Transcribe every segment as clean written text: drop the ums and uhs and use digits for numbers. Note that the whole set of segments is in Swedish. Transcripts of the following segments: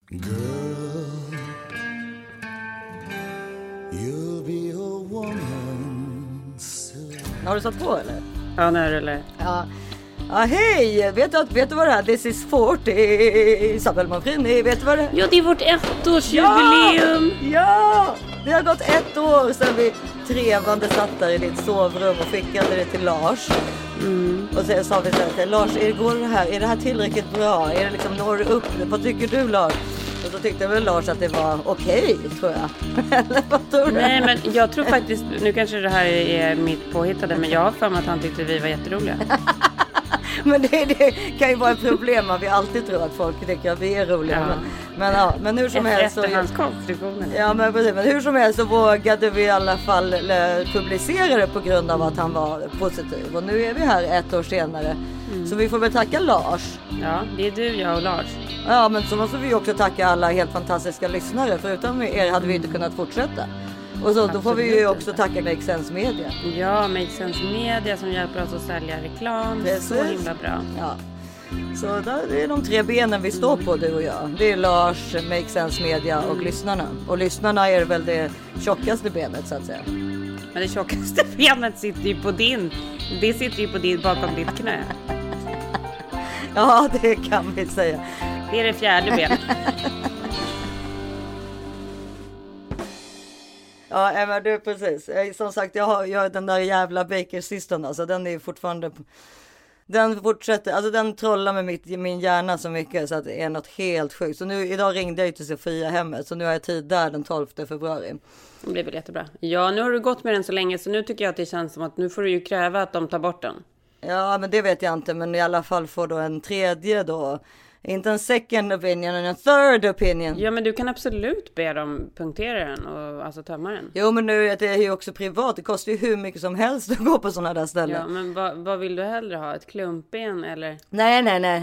Girl, you'll be a woman soon. Har du satt på eller? Ja, när eller? Ja. Ja, hej! Vet du vad det är? This is 40. Isabel Manfrini, vet du vad det är? Ja, det är vårt ettårsjubileum. Ja! Det har gått 1 år sedan vi trevande satt där i ditt sovrum och skickade det till Lars. Och sen sa vi så här, Lars, är det här tillräckligt bra? Är det liksom, når du upp? Vad tycker du, Lars? Och så tyckte väl Lars att det var okej, tror jag. Eller vad tror du? Nej, men jag tror faktiskt, nu kanske det här är mitt påhittade, men jag har för mig att han tyckte vi var jätteroliga. Men det kan ju vara ett problem att vi alltid tror att folk tycker att vi är roliga. Ja. Men hur som helst så... Efterhandskonstruktioner. Ja, men precis. Men hur som helst så vågade vi i alla fall publicera det på grund av att han var positiv. Och nu är vi här 1 år senare. Så vi får väl tacka Lars. Ja, det är du, jag och Lars. Ja, men så måste vi också tacka alla helt fantastiska lyssnare. För utan er hade vi inte kunnat fortsätta. Och så då får vi ju också tacka Make Sense Media. Ja, Make Sense Media som hjälper oss att sälja reklam. Precis. Så himla bra. Ja. Så det är de 3 benen vi står på, du och jag. Det är Lars, Make Sense Media och lyssnarna. Och lyssnarna är väl det tjockaste benet, så att säga. Men det tjockaste benet sitter ju på din. Det sitter ju på din, bakom ditt knä. Ja, det kan vi säga. Det är det 4:e benet. Ja, men du, precis. Som sagt, jag har den där jävla bakersystern, alltså den är fortfarande... Den fortsätter, alltså den trollar med min hjärna så mycket så att det är något helt sjukt. Så nu, idag ringde jag ju till Sofia-hemmet, så nu har jag tid där den 12 februari. Det blir väl jättebra. Ja, nu har du gått med den så länge, så nu tycker jag att det känns som att nu får du ju kräva att de tar bort den. Ja, men det vet jag inte, men i alla fall får då en 3:e då. Inte en second opinion, en third opinion. Ja, men du kan absolut be dem punktera den och alltså tömma den. Jo, men nu det är ju också privat. Det kostar ju hur mycket som helst att gå på sådana där ställen. Ja, men vad vill du hellre ha? Ett klumpben eller? Nej.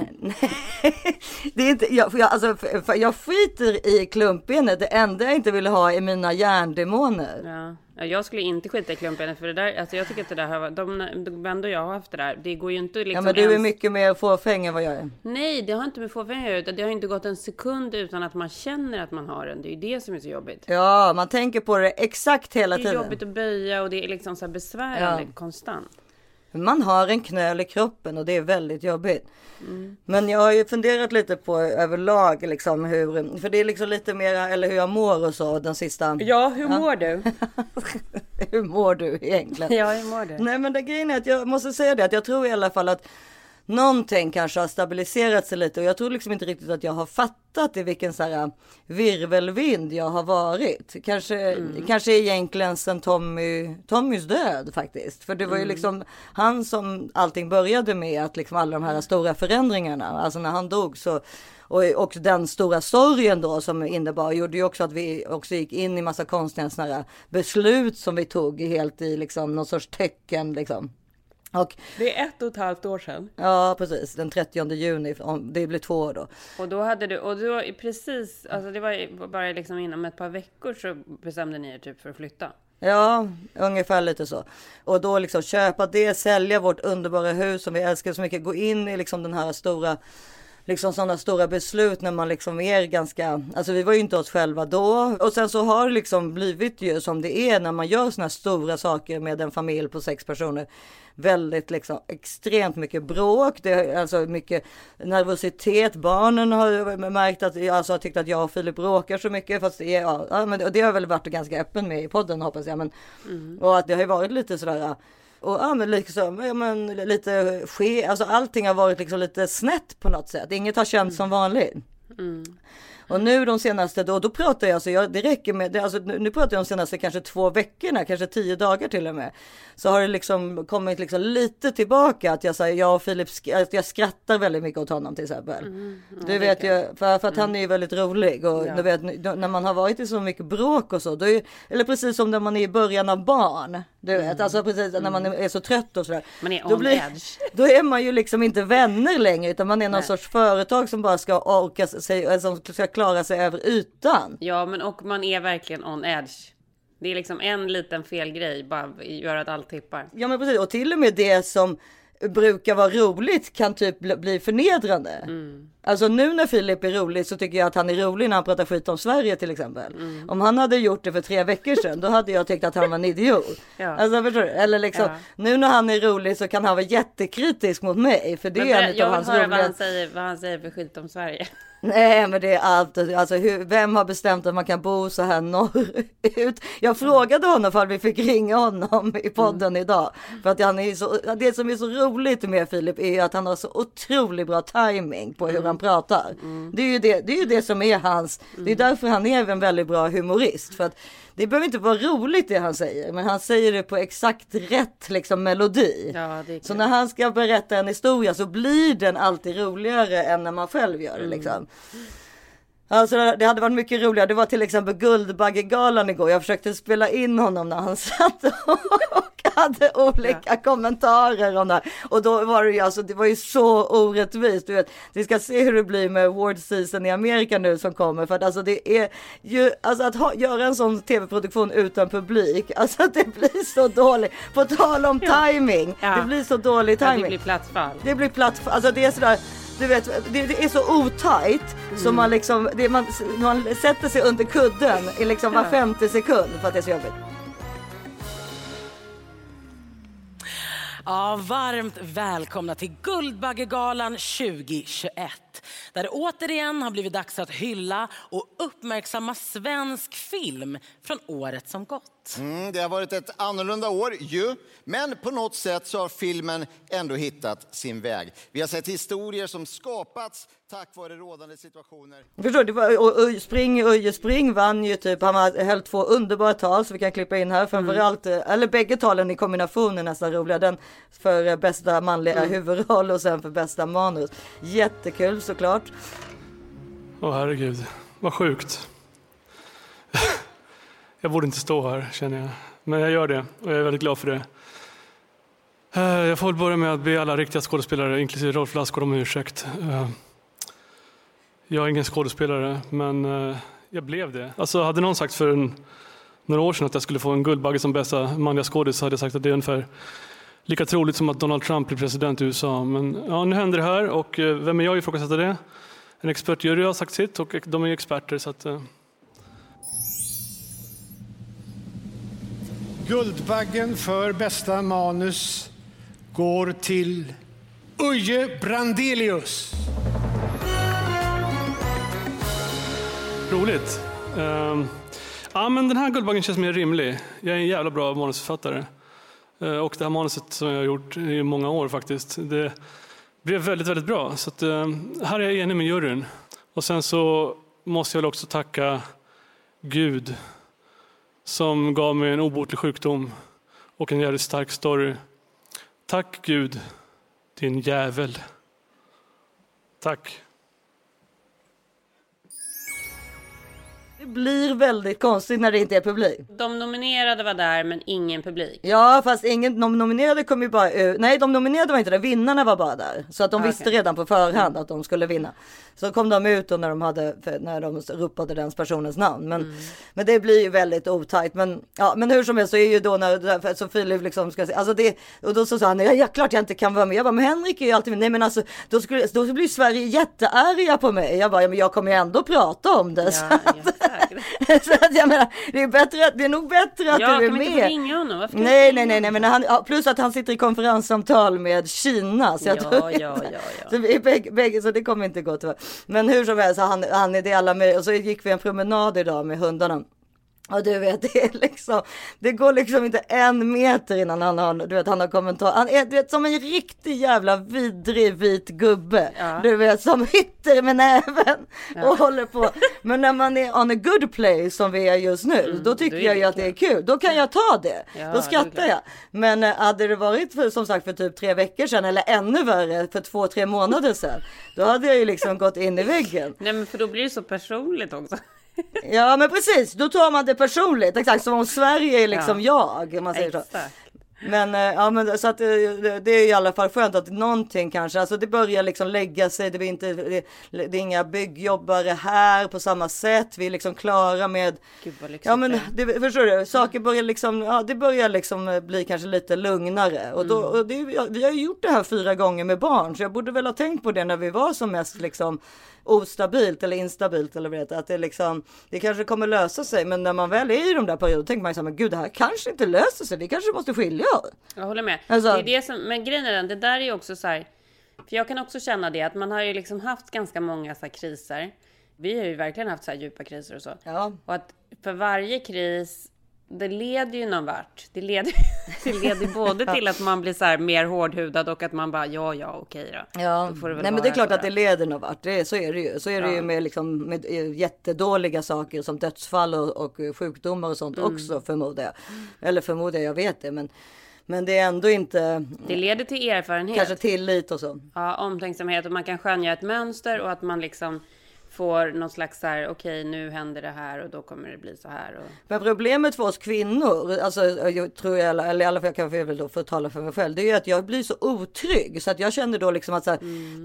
Det är inte, jag skiter i klumpbenet. Det enda jag inte vill ha är mina hjärndemoner. Ja, jag skulle inte skita i klumpbenet för det där. Alltså jag tycker att det där har de vänner jag har haft det där. Det går ju inte liksom. Ja, men du är mycket mer fåfäng än vad jag är. Nej, det har inte med fåfäng att göra. Det har inte gått en sekund utan att man känner att man har den. Det är ju det som är så jobbigt. Ja, man tänker på det exakt hela tiden. Det är jobbigt att böja och det är liksom så här besvärande konstant. Man har en knöl i kroppen och det är väldigt jobbigt. Men jag har ju funderat lite på överlag liksom hur, för det är liksom lite mer, eller hur jag mår och så den sista. Ja, hur mår du? Hur mår du egentligen? Ja, hur mår du? Nej, men det grejen är att jag måste säga det, att jag tror i alla fall att någonting kanske har stabiliserat sig lite, och jag tror liksom inte riktigt att jag har fattat i vilken så här virvelvind jag har varit. Kanske egentligen sen Tommys död faktiskt. För det var ju liksom han som allting började med, att liksom alla de här stora förändringarna, alltså när han dog så, och den stora sorgen då som innebar, gjorde ju också att vi också gick in i massa konstiga såna här beslut som vi tog helt i liksom någon sorts tecken liksom. Och, det är 1,5 år sedan. Ja, precis. Den 30 juni. Det blir 2 år då. Och då hade du, och då precis, alltså det var bara liksom inom ett par veckor så bestämde ni er typ för att flytta. Ja, ungefär lite så. Och då liksom köpa det, sälja vårt underbara hus som vi älskar så mycket. Gå in i liksom den här stora, liksom sådana stora beslut när man liksom är ganska, alltså vi var ju inte oss själva då. Och sen så har det liksom blivit ju som det är när man gör såna här stora saker med en familj på 6 personer. Väldigt liksom extremt mycket bråk, det är alltså mycket nervositet. Barnen har märkt att alltså har tyckt att jag och Filip bråkar så mycket, fast men det har väl varit ganska öppen med i podden, hoppas jag, men och att det har ju varit lite sådär. Och men liksom, lite alltså allting har varit liksom lite snett på något sätt. Inget har känts som vanligt. Och nu de senaste, då pratar jag, så det räcker med det, alltså nu pratar jag om de senaste kanske 2 veckorna, kanske 10 dagar till och med. Så har det liksom kommit liksom lite tillbaka att jag och Filip, att jag skrattar väldigt mycket åt honom till exempel. Du vet ju, för att han är ju väldigt rolig, och du vet, när man har varit i så mycket bråk och så, då är, eller precis som när man är i början av barn, du vet, alltså precis när man är så trött och sådär. Man är on edge. Då är man ju liksom inte vänner längre, utan man är någon sorts företag som bara ska orka sig, som ska klara sig över ytan. Ja, men och man är verkligen on edge. Det är liksom en liten fel grej bara gör att allt tippar. Ja, men precis, och till och med det som brukar vara roligt kan typ bli förnedrande. Alltså nu när Filip är rolig så tycker jag att han är rolig när han pratar skit om Sverige till exempel. Om han hade gjort det för 3 veckor sedan, då hade jag tyckt att han var en idiot. Alltså förstår du? Eller liksom, nu när han är rolig så kan han vara jättekritisk mot mig. För det är en av hans roliga... vad han säger för skit om Sverige. Nej, men det är allt. Alltså, vem har bestämt att man kan bo så här norrut? Jag frågade honom för att vi fick ringa honom i podden idag. För att han är så, det som är så roligt med Filip är att han har så otroligt bra timing på hur han pratar. Det är ju det som är hans. Det är därför han är en väldigt bra humorist. För att det behöver inte vara roligt det han säger, men han säger det på exakt rätt liksom melodi. Ja, så när han ska berätta en historia så blir den alltid roligare än när man själv gör det liksom. Alltså det hade varit mycket roligare. Det var till exempel Guldbaggegalan igår. Jag försökte spela in honom när han satt och hade olika kommentarer om det. Och då var det ju alltså, det var ju så orättvist. Du vet, vi ska se hur det blir med award season i Amerika nu som kommer. För att alltså det är ju, alltså att göra en sån tv-produktion utan publik. Alltså att det blir så dåligt. På tal om timing. Det blir så dålig timing. Det blir plattfall. Det blir plattfall. Alltså det är sådär. Du vet, det är så otajt så man liksom, man sätter sig under kudden i liksom var 50 sekund för att det är så jobbigt. Ja, varmt välkomna till Guldbaggegalan 2021. Där det återigen har blivit dags att hylla och uppmärksamma svensk film från året som gått. Det har varit ett annorlunda år ju, men på något sätt så har filmen ändå hittat sin väg. Vi har sett historier som skapats tack vare rådande situationer. Förstår du, Uje Spring vann ju typ, han höll 2 underbara tal så vi kan klippa in här framförallt, eller bägge talen i kombination är nästan roliga. Den för bästa manliga huvudroll och sen för bästa manus. Jättekul såklart. Herregud, vad sjukt. Jag borde inte stå här känner jag, men jag gör det och jag är väldigt glad för det. Jag får börja med att be alla riktiga skådespelare, inklusive Rolf Lassgård, om ursäkt. Jag är ingen skådespelare, men jag blev det. Alltså hade någon sagt för några år sedan att jag skulle få en Guldbagge som bästa manliga skådis så hade jag sagt att det är ungefär lika troligt som att Donald Trump blir president i USA. Men ja, nu händer det här och vem är jag ifrågasätta det? En expertjury har sagt sitt och de är experter så att... Guldbaggen för bästa manus går till Uje Brandelius. Roligt. Ja, men den här Guldbaggen känns mer rimlig. Jag är en jävla bra manusförfattare. Och det här manuset som jag har gjort i många år faktiskt, det blev väldigt, väldigt bra. Så att, här är jag enig med juryn. Och sen så måste jag väl också tacka Gud som gav mig en obotlig sjukdom och en jävligt stark story. Tack Gud, din jävel. Tack. Det blir väldigt konstigt när det inte är publik. De nominerade var där men ingen publik. Ja, fast de nominerade kom ju bara ut. Nej, de nominerade var inte där. Vinnarna var bara där. Så att de visste redan på förhand att de skulle vinna. Så kom de ut och när de ropade den personens namn. Men det blir ju väldigt otajt. Men hur som helst så är ju då när så Filip liksom ska säga. Alltså det, och då så sa han, ja klart jag inte kan vara med. Jag bara, men Henrik är ju alltid med. Nej men alltså, då blir Sverige jättearga på mig. Jag bara, men jag kommer ju ändå prata om det. Ja, så att jag menar, det är nog bättre att du är med. Inte ringa honom. Varför nej, men plus att han sitter i konferenssamtal med Kina. Så så vi bägge, så det kommer inte gå tyvärr. Men hur som helst, han är det alla med. Och så gick vi en promenad idag med hundarna. Och du vet, det går liksom inte 1 meter innan han har kommentar. Han är, du vet, som en riktig jävla vidrig vit gubbe. Ja. Du vet, som hytter med näven och håller på. Men när man är on a good place som vi är just nu, då tycker jag ju att det är kul. Då kan jag ta det. Ja, då skrattar jag. Men hade det varit som sagt för typ 3 veckor sedan eller ännu värre för 2-3 månader sedan, då hade jag ju liksom gått in i väggen. Nej, men för då blir det så personligt också. Ja men precis, då tar man det personligt. Exakt som om Sverige är liksom jag, om man säger så. Men så att det är i alla fall skönt att någonting kanske, alltså det börjar liksom lägga sig, det är inga byggjobbare här på samma sätt, vi är liksom klara med, men förstår du, saker börjar liksom, det börjar liksom bli kanske lite lugnare och vi har ju gjort det här 4 gånger med barn, så jag borde väl ha tänkt på det när vi var som mest liksom ostabilt eller instabilt eller vet att det liksom, det kanske kommer lösa sig, men när man väl är i de där perioderna tänker man så här, men gud, det här kanske inte löser sig, vi kanske måste skilja oss. Jag håller med. Alltså, det är det som, men grejen är den, det där är ju också så här, för jag kan också känna det att man har ju liksom haft ganska många så här kriser. Vi har ju verkligen haft så här djupa kriser och så. Ja. Och att för varje kris, det leder ju någon vart. Det leder både till att man blir så här mer hårdhudad och att man bara okej då. Ja. Då får det väl nej, men det är klart att det leder någon vart. Så är det ju. Så är det ju med, liksom, med jättedåliga saker som dödsfall och sjukdomar och sånt också, förmodar jag. Eller förmodar jag vet det, men det är ändå inte... Det leder till erfarenhet. Kanske tillit och så. Ja, omtänksamhet, och man kan skönja ett mönster och att man liksom får någon slags så här, okej, nu händer det här och då kommer det bli så här. Och... Men problemet för oss kvinnor, alltså jag tror eller i alla fall jag kan väl tala för mig själv, det är ju att jag blir så otrygg så att jag känner då liksom att så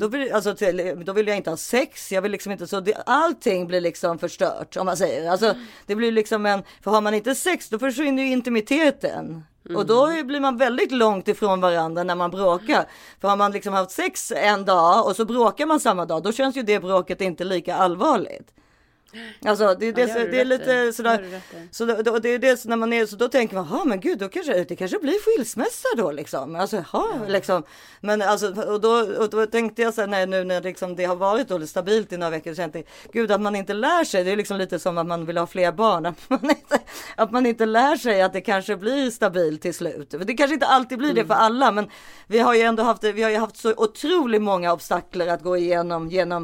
här, då vill jag inte ha sex, jag vill liksom inte så, allting blir liksom förstört om man säger. Alltså det blir liksom för har man inte sex då försvinner ju intimiteten. Och då blir man väldigt långt ifrån varandra när man bråkar. För har man liksom haft sex en dag och så bråkar man samma dag, då känns ju det bråket inte lika allvarligt. Alltså det är lite sådär, så det är det när man är så, då tänker man, men gud, det kanske blir skilsmässa då liksom. Alltså liksom, men alltså och då tänkte jag så här, nu när liksom det har varit då stabilt i några veckor, så tänkte jag, gud, att man inte lär sig, det är liksom lite som att man vill ha fler barn, att man inte lär sig att det kanske blir stabilt till slut. För det kanske inte alltid blir det för alla, men vi har ju ändå haft så otroligt många obstakler att gå genom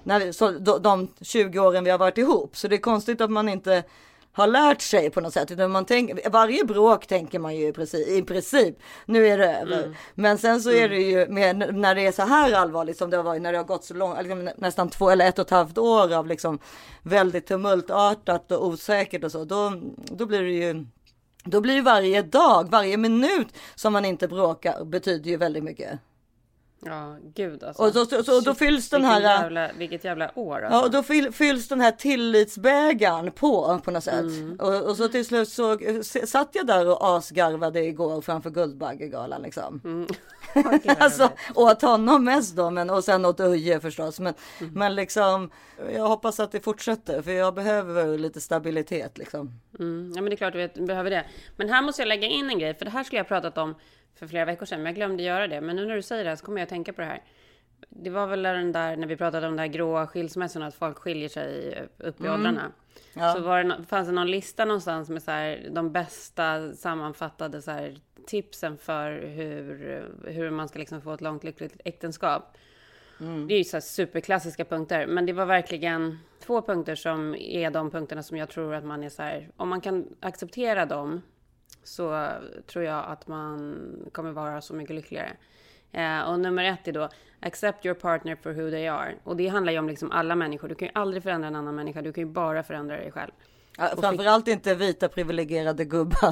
de 20 åren vi har varit ihop. Så det är konstigt att man inte har lärt sig på något sätt. Utan man tänker, varje bråk tänker man ju i princip, nu är det över. Men sen så är det ju när det är så här allvarligt som det har varit, när det har gått så långt, liksom, nästan 2 eller 1,5 år av liksom väldigt tumultartat och osäkert och så, då blir det ju, då blir varje dag, varje minut som man inte bråkar betyder ju väldigt mycket. Ja, gud alltså. Och då fylls den här... Vilket jävla år alltså. Ja, och då fylls den här tillitsbägaren på något sätt. Och så till slut så satt jag där och asgarvade igår framför Guldbaggegalan liksom. Alltså, åt honom mest då, och sen åt Uje förstås. Men liksom, jag hoppas att det fortsätter, för jag behöver lite stabilitet liksom. Ja, men det är klart du behöver det. Men här måste jag lägga in en grej, för det här skulle jag ha pratat om för flera veckor sedan, men jag glömde göra det. Men nu när du säger det här så kommer jag att tänka på det här. Det var väl den där, när vi pratade om den där gråa skilsmässorna, att folk skiljer sig upp i åldrarna. Ja. Så fanns det någon lista någonstans med så här, de bästa sammanfattade så här, tipsen för hur man ska liksom få ett långt lyckligt äktenskap. Det är ju så här superklassiska punkter, men det var verkligen 2 punkter som är de punkterna som jag tror att man är så här, om man kan acceptera dem, så tror jag att man kommer vara så mycket lyckligare. Och nummer 1 är då, accept your partner for who they are. Och det handlar ju om liksom alla människor. Du kan ju aldrig förändra en annan människa, du kan ju bara förändra dig själv. Ja, framförallt inte vita privilegierade gubbar.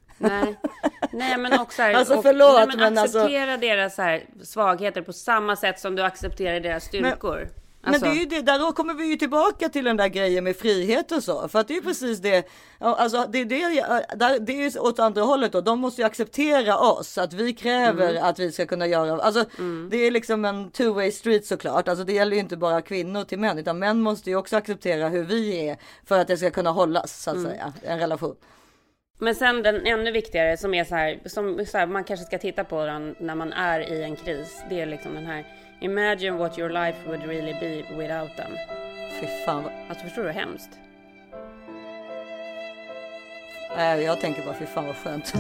Nej, men också här, alltså förlåt, men acceptera deras så här, svagheter på samma sätt som du accepterar deras styrkor. Men det är ju det, där kommer vi ju tillbaka till den där grejen med frihet och så. För att det är ju precis det, alltså det är ju åt andra hållet då. De måste ju acceptera oss, att vi kräver att vi ska kunna göra, alltså det är liksom en two-way street såklart. Alltså det gäller ju inte bara kvinnor till män, utan män måste ju också acceptera hur vi är för att det ska kunna hållas, så att säga, en relation. Men sen den ännu viktigare som är så här, man kanske ska titta på den när man är i en kris, det är liksom den här: imagine what your life would really be without them. Fy fan. Alltså förstår du, hemskt? Jag tänker bara, fy fan vad skönt.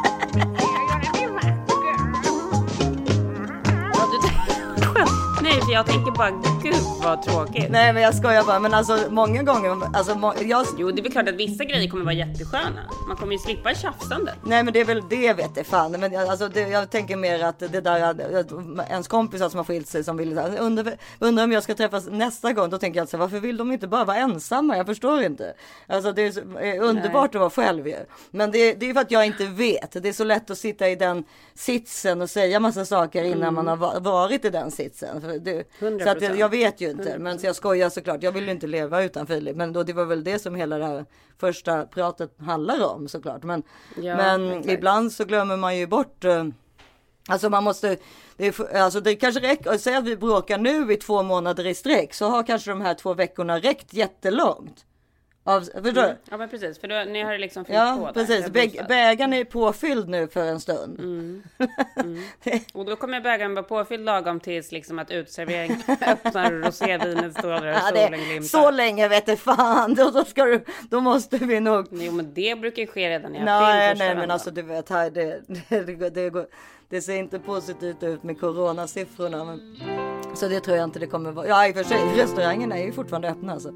Nej, för Alltså jag tänker bara, gud vad tråkigt. Nej men jag skojar bara, men alltså många gånger, alltså Jo, det är väl klart att vissa grejer kommer vara jättesköna. Man kommer ju slippa tjafsande. Nej men det är väl det, vet jag fan. Men alltså jag tänker mer att det där, ens kompisar som har skilt sig som vill, undrar om jag ska träffas nästa gång. Då tänker jag alltså, varför vill de inte bara vara ensamma? Jag förstår inte. Alltså det är underbart att vara själv ju. Men det är för att jag inte vet. Det är så lätt att sitta i den sitsen och säga massa saker innan man har varit i den sitsen. Så att jag vet ju inte. Men så jag skojar såklart. Jag vill ju inte leva utan Filip. Men då, det var väl det som hela det här första pratet handlar om såklart. Men ibland så glömmer man ju bort. Alltså man måste. Det kanske räcker. Säg att vi bråkar nu i 2 månader i sträck. Så har kanske de här 2 veckorna räckt jättelångt. Förstår du? Ja men precis, för då, ni har liksom fyllt på där. Precis. Bägaren är påfylld nu för en stund. Och då kommer bägaren vara påfylld lagom tills liksom att utservering öppnar och rosévinet står där och solen glimtar. Så länge vet jag fan. Då måste vi nog. Jo men det brukar ju ske redan i april. Nej men alltså du vet här det ser inte positivt ut med coronasiffrorna. Men, så det tror jag inte det kommer vara. Ja i och för sig, restaurangerna är ju fortfarande öppna alltså.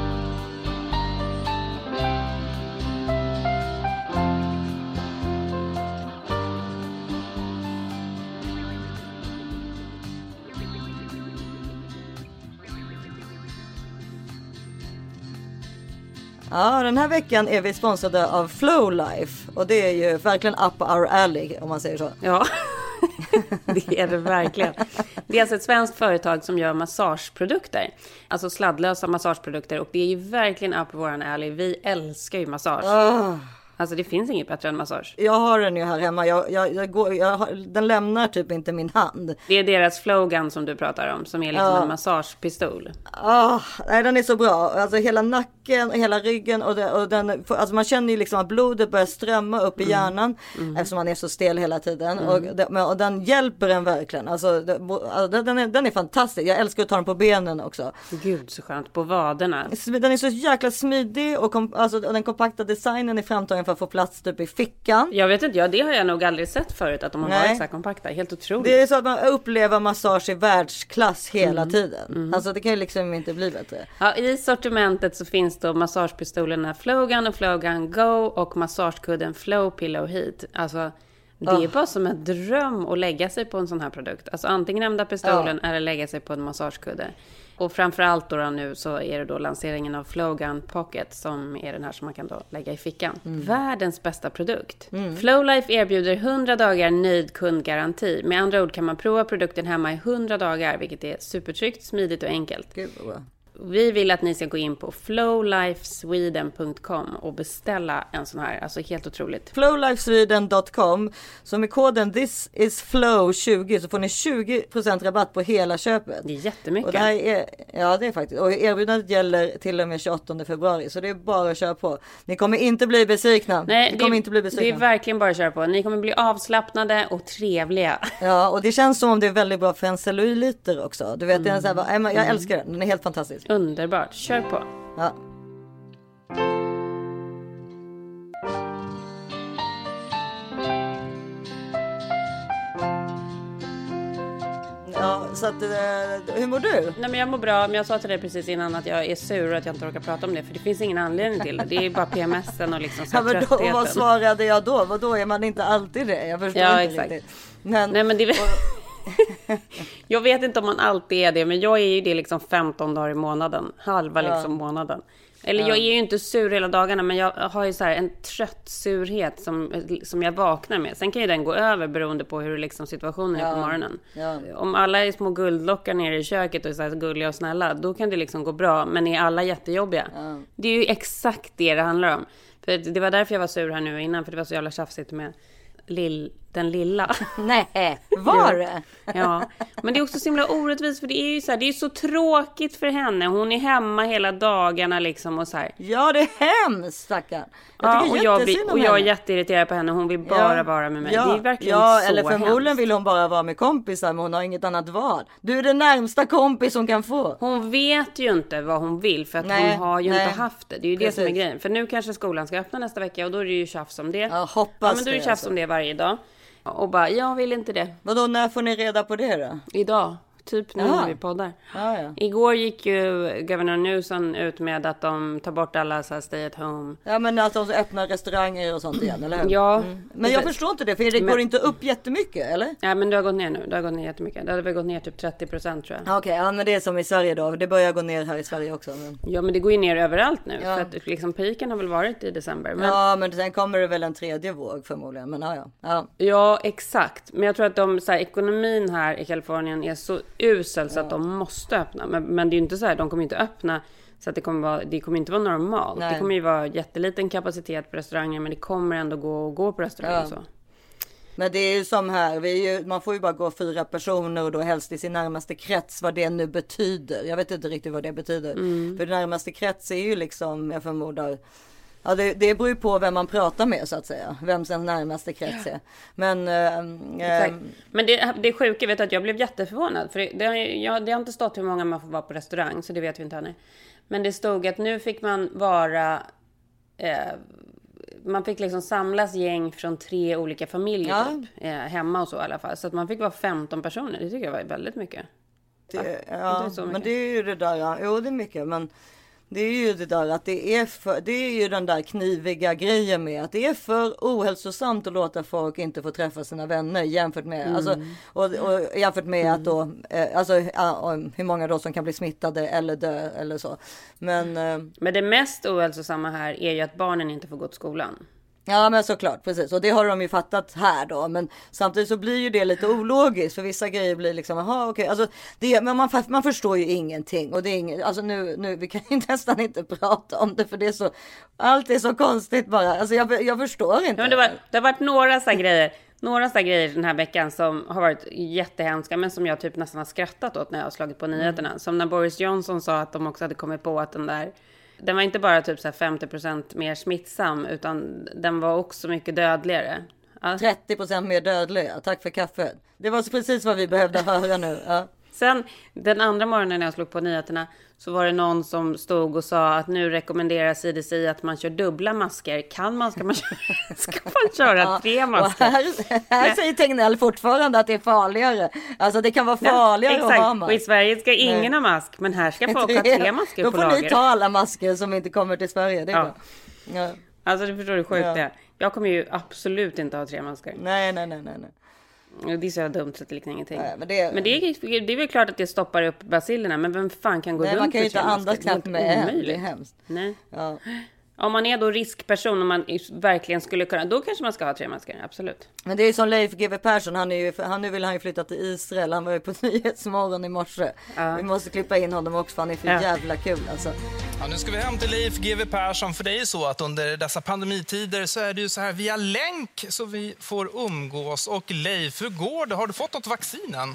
Ja, den här veckan är vi sponsrade av Flow Life. Och det är ju verkligen up our alley om man säger så. Ja, det är det verkligen. Det är alltså ett svenskt företag som gör massageprodukter. Alltså sladdlösa massageprodukter. Och det är ju verkligen up våran alley. Vi älskar ju massage. Alltså det finns inget bättre än massage. Jag har den ju här hemma. Den lämnar typ inte min hand. Det är deras Flogan som du pratar om. Som är liksom en massagepistol. Nej, den är så bra. Alltså hela nacken, hela ryggen. Och den, alltså man känner ju liksom att blodet börjar strömma upp i hjärnan. Eftersom man är så stel hela tiden. Och den hjälper en verkligen. Alltså den är fantastisk. Jag älskar att ta den på benen också. Gud så skönt. På vaderna. Den är så jäkla smidig. Och alltså, den kompakta designen är framtagen för att få plats typ i fickan. Jag vet inte, det har jag nog aldrig sett förut att de har varit så här kompakta. Helt otroligt. Det är så att man upplever massage i världsklass hela tiden. Alltså det kan ju liksom inte bli bättre. Ja, i sortimentet så finns då massagepistolerna Flogan och Flogan Go och massagekudden Flow Pillow Heat. Alltså det är bara som en dröm att lägga sig på en sån här produkt. Alltså antingen använda pistolen eller lägga sig på en massagekudde. Och framförallt då nu så är det då lanseringen av Flogan Pocket som är den här som man kan då lägga i fickan. Världens bästa produkt. Flowlife erbjuder 100 dagar nöjd kundgaranti. Med andra ord kan man prova produkten hemma i 100 dagar vilket är supertryggt, smidigt och enkelt. Gud vad bra. Vi vill att ni ska gå in på flowlifesweden.com och beställa en sån här, alltså helt otroligt. Flowlifesweden.com, så med koden thisisflow20 så får ni 20% rabatt på hela köpet. Det är jättemycket. Och det här det är faktiskt. Och erbjudandet gäller till och med 28 februari, så det är bara att köra på. Ni kommer inte bli besvikna. Nej, det är verkligen bara att köra på. Ni kommer bli avslappnade och trevliga. Ja, och det känns som om det är väldigt bra för en celluliter också. Du vet, jag älskar den. Den är helt fantastisk. Underbart, kör på. Ja. Ja, så att, hur mår du? Nej men jag mår bra, men jag sa till dig precis innan att jag är sur och att jag inte orkar prata om det. För det finns ingen anledning till det. Det är bara PMSen och liksom så tröttheten. Och vad svarade jag då? Vadå, är man inte alltid det? Jag förstår inte exakt. Riktigt. Nej men det jag vet inte om man alltid är det, men jag är ju det liksom 15 dagar i månaden. Halva liksom månaden. Eller jag är ju inte sur hela dagarna, men jag har ju så här en trött surhet som jag vaknar med. Sen kan ju den gå över beroende på hur liksom situationen är på morgonen. Ja. Om alla är små guldlockar nere i köket och är så här gulliga och snälla, då kan det liksom gå bra. Men är alla jättejobbiga? Ja. Det är ju exakt det handlar om. För det var därför jag var sur här nu innan, för det var så jävla tjafsigt med den lilla. Nej, var det? Ja, men det är också så himla orättvist, för det är ju så här, det är så tråkigt för henne. Hon är hemma hela dagarna liksom och så här. Ja, det är hemskt, stackarn. Jag är jätteirriterad på henne. Hon vill bara vara med mig. Det är verkligen så eller förmodligen hemskt. Vill hon bara vara med kompisar, men hon har inget annat val. Du är den närmsta kompis hon kan få. Hon vet ju inte vad hon vill, för att hon har ju inte haft det. Det är ju det som är grejen. För nu kanske skolan ska öppna nästa vecka och då är det ju tjafs om det. Ja, hoppas men då är det tjafs om det varje dag. Och bara, jag vill inte det. Vadå, när får ni reda på det då? Idag. typ nu när vi poddar. Ja. Igår gick ju Governor Newsom ut med att de tar bort alla så här stay at home. Ja, men att de öppnar restauranger och sånt igen, eller hur? Ja. Men jag förstår inte det, för det går inte upp jättemycket, eller? Ja, men det har gått ner nu. Det har gått ner jättemycket. Det har väl gått ner typ 30%, tror jag. Okej, ja, men det är som i Sverige då. Det börjar gå ner här i Sverige också. Men... Ja, men det går ju ner överallt nu. Ja. För att liksom piken har väl varit i december. Men... Ja, men sen kommer det väl en tredje våg förmodligen. Men Ja, exakt. Men jag tror att ekonomin här i Kalifornien är så usel så att de måste öppna. Men det är ju inte så här, de kommer inte öppna så att det kommer inte vara normalt. Nej. Det kommer ju vara jätteliten kapacitet på restauranger, men det kommer ändå gå på restauranger. Så. Men det är ju som här, man får ju bara gå 4 personer och då helst i sin närmaste krets, vad det nu betyder. Jag vet inte riktigt vad det betyder. För den närmaste krets är ju liksom, jag förmodar, ja, det beror ju på vem man pratar med så att säga. Vem sin närmaste krets är. Men, men det sjuka, vet att jag blev jätteförvånad. För det har inte stått hur många man får vara på restaurang, så det vet vi inte ännu. Men det stod att nu fick man vara... man fick liksom samlas gäng från 3 olika familjer typ, hemma och så i alla fall. Så att man fick vara 15 personer. Det tycker jag var väldigt mycket. Men det är ju det där, jo det är mycket, men det är ju det där att det är ju den där kniviga grejen med att det är för ohälsosamt att låta folk inte få träffa sina vänner jämfört med, alltså, och jämfört med att då, alltså hur många då som kan bli smittade eller dö eller så. Men det mest ohälsosamma här är ju att barnen inte får gå till skolan. Ja, men såklart, precis. Och det har de ju fattat här då. Men samtidigt så blir ju det lite ologiskt. För vissa grejer blir liksom, jaha okej. Alltså, men man förstår ju ingenting. Och det är inget, alltså nu vi kan ju nästan inte prata om det. För det är så, allt är så konstigt bara. Alltså jag förstår inte. Ja, men det har varit några så här grejer den här veckan som har varit jättehemska, men som jag typ nästan har skrattat åt när jag har slagit på nyheterna. Som när Boris Johnson sa att de också hade kommit på att den var inte bara typ så här 50% mer smittsam, utan den var också mycket dödligare. Ja. 30% mer dödliga. Tack för kaffet. Det var precis vad vi behövde höra nu. Ja. Sen den andra morgonen när jag slog på nyheterna så var det någon som stod och sa att nu rekommenderar CDC att man kör dubbla masker. Ska man köra 3 masker? Här säger Tegnell fortfarande att det är farligare. Alltså det kan vara farligare att ha mask. Och i Sverige ska ingen ha mask, men här ska folk ha 3 masker på lager. Då får ni ta alla masker som inte kommer till Sverige. Det är bra. Ja. Alltså du förstår hur sjukt det är. Jag kommer ju absolut inte ha 3 masker. Nej. Det är så dumt så att det liknar ingenting. Nej, men det är väl klart att det stoppar upp bacillerna. Men vem fan kan gå runt med 3 masker? Man kan ju inte andas knappt med en. Det är hemskt. Nej. Ja. Om man är då riskperson, om man verkligen skulle kunna, då kanske man ska ha 3 masker, absolut. Men det är ju som Leif GW Persson, nu vill han ju flytta till Israel. Han var ju på Nyhetsmorgon i morse. Vi måste klippa in honom också, för han är för jävla kul alltså. Ja, nu ska vi hem till Leif GW Persson, för det är ju så att under dessa pandemitider så är det ju så här via länk så vi får umgås. Och Leif, hur går det? Har du fått något vaccin än?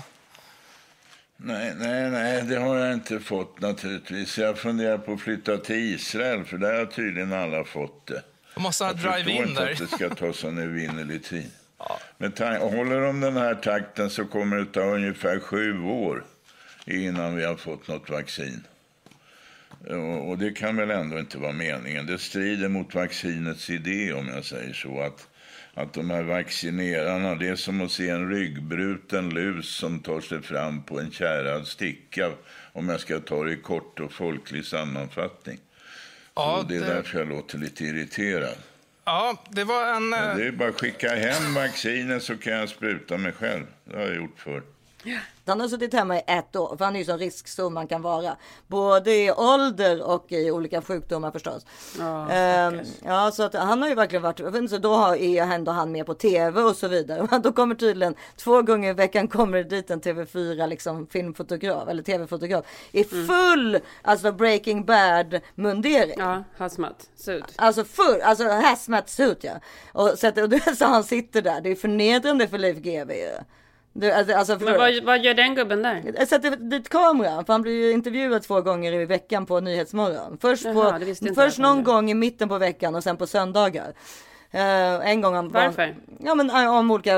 Nej, det har jag inte fått naturligtvis. Jag funderar på att flytta till Israel, för där har tydligen alla fått det. Du måste ha drive-in där. Jag förstår inte att det ska ta sån evinnerlig tid. Ja. Men håller de den här takten så kommer det ta ungefär 7 år innan vi har fått något vaccin. Och det kan väl ändå inte vara meningen. Det strider mot vaccinets idé, om jag säger så, att de här vaccinerarna, det är som att se en ryggbruten lus som tar sig fram på en kärrad sticka, om jag ska ta det i kort och folklig sammanfattning. Ja, det är därför jag låter lite irriterad. Ja, det var en... Det är bara att skicka hem vaccinen så kan jag spruta mig själv. Det har jag gjort förr. Han har suttit hemma i 1 år, för han är ju så riskzon man kan vara. Både i ålder och i olika sjukdomar förstås. Ja, så att han har ju verkligen varit, så då är ändå han med på tv och så vidare. Då kommer tydligen 2 gånger i veckan kommer det dit en TV4 liksom filmfotograf eller tv-fotograf i full alltså Breaking Bad mundering. Ja, hazmat suit. Alltså hazmat suit, ja. Och så han sitter där. Det är förnedrande för Leif GW. Men vad gör den gubben där? Jag sätter dit kameran, för han blir ju intervjuad 2 gånger i veckan på Nyhetsmorgon. Först någon gång i mitten på veckan och sen på söndagar. En gång Varför? Ja, men om olika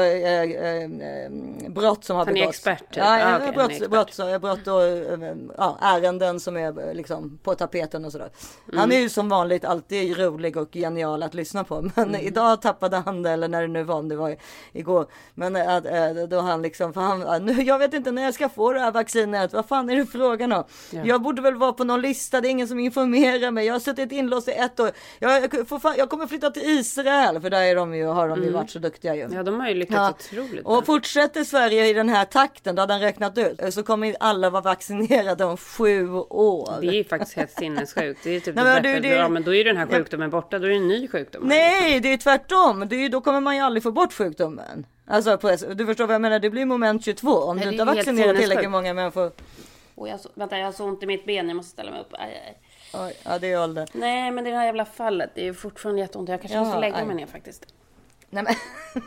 brott som har begåtts. Han är expert? Ja, brott och ärenden som är liksom på tapeten och sådär. Han är ju som vanligt alltid rolig och genial att lyssna på. Men idag tappade han det, eller när det nu var, om det var igår. Men då han liksom, för han, jag vet inte när jag ska få det här vaccinet. Vad fan är det frågan om? Ja. Jag borde väl vara på någon lista, det är ingen som informerar mig. Jag har suttit inlåst i 1 år. Jag kommer flytta till Israel, för där är har de ju varit så duktiga ju. Ja, de har ju lyckats otroligt. Och fortsätter Sverige i den här takten, då hade han räknat ut, så kommer alla vara vaccinerade om 7 år. Det är ju faktiskt helt sinnessjukt. Det är typ men då är den här sjukdomen borta, då är det en ny sjukdom. Nej, det är tvärtom. Då kommer man ju aldrig få bort sjukdomen. Alltså, du förstår vad jag menar, det blir moment 22 om du inte har vaccinerat tillräckligt många människor. Vänta, jag har så ont i mitt ben, jag måste ställa mig upp. Oj, ja, det är ålder. Nej, men det här jävla fallet, det är ju fortfarande jätteont. Jag kanske måste lägga mig ner faktiskt. Nej, men...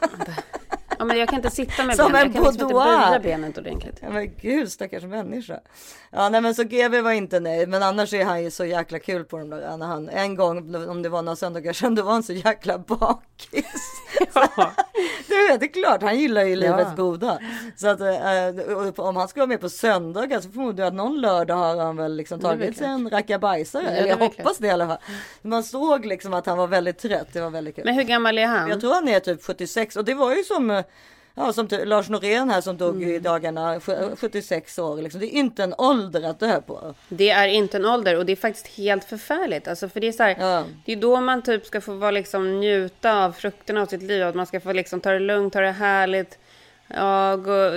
Ja, men jag kan inte sitta med som benen. Jag kan liksom inte böja benet ordentligt. Ja, men gud, stackars människa. Ja, nej, men så GV var inte nöjd. Men annars är han ju så jäkla kul på de där. När han, en gång, om det var några söndagar sedan, då var han så jäkla bakis. Ja. Det är klart, han gillar ju livets goda. Så att om han ska vara med på söndagar, så förmodar jag att någon lördag har han väl liksom tagit sig en rackabajsare. Eller jag hoppas det i alla fall. Man såg liksom att han var väldigt trött. Det var väldigt kul. Men hur gammal är han? Jag tror han är typ 76. Och det var ju som Lars Norén här som dog i dagarna, 76 år. Liksom. Det är inte en ålder att dö på. Det är inte en ålder, och det är faktiskt helt förfärligt. Alltså, för det är så här, det är då man typ ska få vara, liksom, njuta av frukterna av sitt liv. Att man ska få liksom, ta det lugnt, ta det härligt. Ja,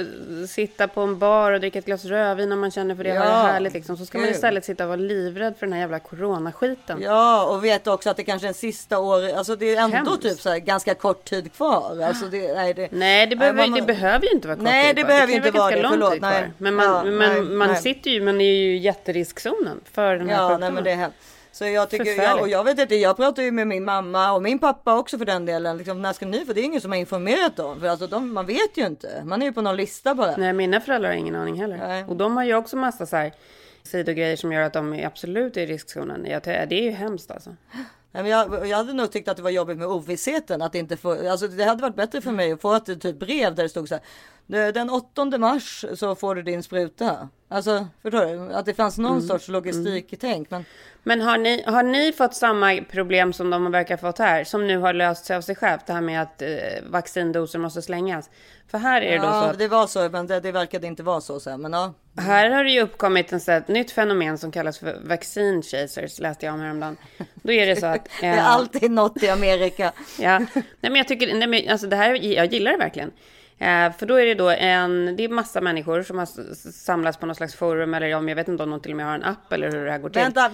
sitta på en bar och dricka ett glas rödvin när man känner för det. Har det härligt liksom. Så ska man istället sitta och vara livrädd för den här jävla coronaskiten. Ja, och vet också att det kanske är en sista år. Alltså det är ändå typ så här ganska kort tid kvar. Alltså det behöver ju inte vara kort tid. Nej, det behöver ju inte vara det. Förlåt, nej. Men man sitter ju, man är ju i jätteriskzonen för den här sjukdomen. Nej, men det är hemskt. Så jag tycker, jag vet inte, jag pratar ju med min mamma och min pappa också för den delen. Liksom, när ska ni? För det är ingen som har informerat dem. För alltså, man vet ju inte. Man är ju på någon lista bara. Nej, mina föräldrar har ingen aning heller. Nej. Och de har ju också massa så här sidogrejer som gör att de är absolut i riskzonen. Det är ju hemskt alltså. Men jag hade nog tyckt att det var jobbigt med ovissheten. Att inte få, alltså det hade varit bättre för mig att få ett typ brev där det stod så här: den 8 mars så får du din spruta. Alltså, förstår du? Att det fanns någon sorts logistiktänk. Men har ni fått samma problem som de verkar ha fått här? Som nu har löst sig av sig själv. Det här med att vaccindoser måste slängas. För här är det då så att, det var så, men det verkade inte vara så. Men ja. Här har det ju uppkommit ett nytt fenomen som kallas för vaccine chasers, läste jag om häromdagen. Då är det så att... det är alltid något i Amerika. Ja, nej, men jag tycker, alltså det här, jag gillar det verkligen. För då är det det är massa människor som har samlats på någon slags forum, eller om jag vet inte om någon till och med har en app eller hur det här går till. Vänta.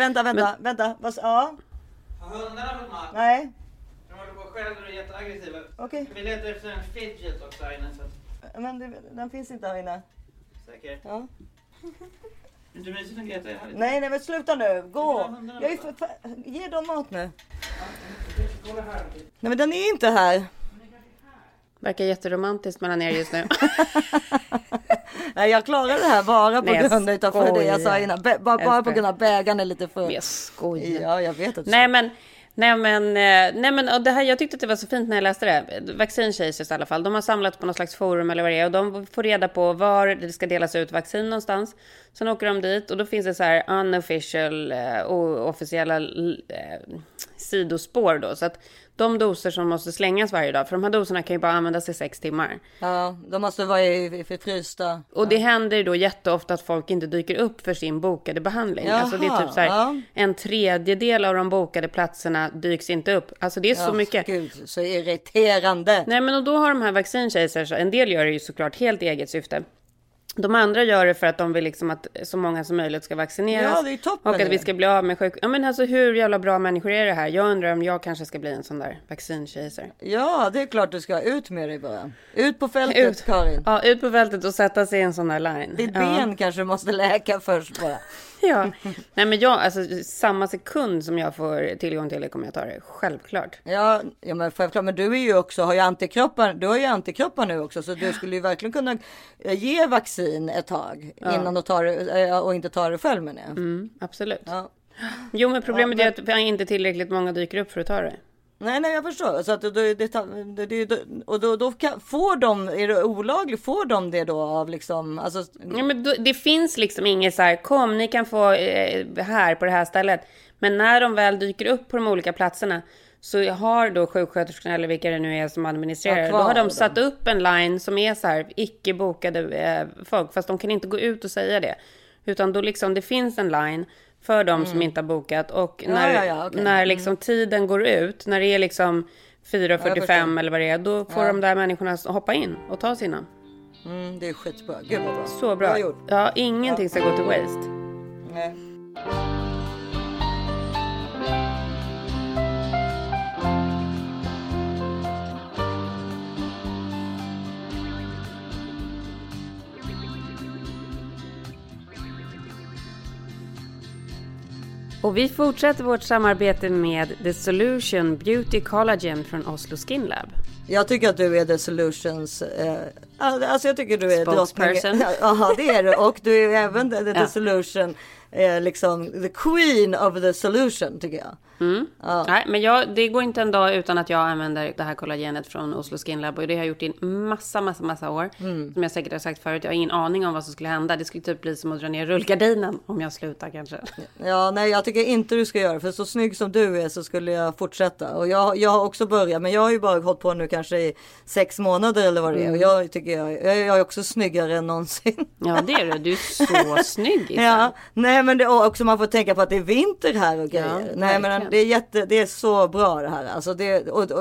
Har hundarna fått mat? Nej. De håller på själv och är jätteaggressiva. Okej. Vi letar efter en fidget också här inne. Men den finns inte här inne. Säker? Ja. Inte mysigt att Greta är här. Nej, men sluta nu. Gå. Ge dem mat nu. Nej, men den är inte här. Verkar jätteromantiskt mellan er just nu. Nej, jag klarar det här bara på grund av det jag sa innan. Bara på grund av bägaren är lite full. Jag skojar. Ja, jag vet att Nej, men och det här, jag tyckte att det var så fint när jag läste det. Vaccine chasers i alla fall. De har samlats på någon slags forum eller vad det är. Och de får reda på var det ska delas ut vaccin någonstans. Sen åker de dit och då finns det så här unofficial och officiella sidospår då. Så att de doser som måste slängas varje dag. För de här doserna kan ju bara användas i 6 timmar. Ja, de måste vara i frysta. Och det händer då jätteofta att folk inte dyker upp för sin bokade behandling. Jaha, alltså det är typ så här, en tredjedel av de bokade platserna dyks inte upp. Alltså det är så mycket. Gud, så irriterande. Nej, men och då har de här vaccine chasers, en del gör det ju såklart helt eget syfte. De andra gör det för att de vill liksom att så många som möjligt ska vaccineras. Ja, det är toppen. Och att vi ska bli av med sjuk... Ja, men alltså hur jävla bra människor är det här? Jag undrar om jag kanske ska bli en sån där vaccine chaser. Ja, det är klart du ska ut med dig bara. Ut på fältet, Karin. Ja, ut på fältet och sätta sig i en sån där line. Ditt ben kanske måste läka först bara. Ja, nej men samma sekund som jag får tillgång till det kommer jag ta det, självklart. Ja men självklart, men du är ju också, har ju antikroppar nu också, så du skulle ju verkligen kunna ge vaccin ett tag innan du tar det, och inte ta det själv med det. Absolut. Ja. Jo, men problemet är att inte tillräckligt många dyker upp för att ta det. Nej, jag förstår. Så att då får de, är det olagligt, får de det då av liksom, alltså... Ja, men det finns liksom inget så här, kom, ni kan få här på det här stället. Men när de väl dyker upp på de olika platserna så har då sjuksköterskorna eller vilka det nu är som administrerar, då har de satt upp en line som är så här icke bokade folk, fast de kan inte gå ut och säga det. Utan då liksom, det finns en line för de som inte har bokat, och när liksom tiden går ut, när det är liksom 4:45 eller vad det är, då får de där människorna hoppa in och ta sina. Det är skitbra. Gud vad bra. Så bra. Ja, ingenting ska gå till waste. Nej. Och vi fortsätter vårt samarbete med The Solution Beauty Collagen från Oslo Skin Lab. Jag tycker att du är The Solutions, alltså jag tycker du är spokesperson. Ja, det är du. Och du är även The Solution, liksom the queen of the solution, tycker jag. Ja. Nej, men det går inte en dag utan att jag använder det här kollagenet från Oslo Skin Lab, och det har jag gjort i en massa år. Som jag säkert har sagt förut, jag har ingen aning om vad som skulle hända. Det skulle typ bli som att dra ner rullgardinen om jag slutar kanske. Ja, nej, jag tycker inte du ska göra, för så snygg som du är så skulle jag fortsätta. Och jag har också börjat, men jag har ju bara hållit på nu kanske i 6 månader eller vad det är. Och jag tycker jag är också snyggare än någonsin. Ja, det är du är så snygg. Ja, nej, men det är också, man får tänka på att det är vinter här och grejer. Ja, nej, men det är så bra det här. Alltså det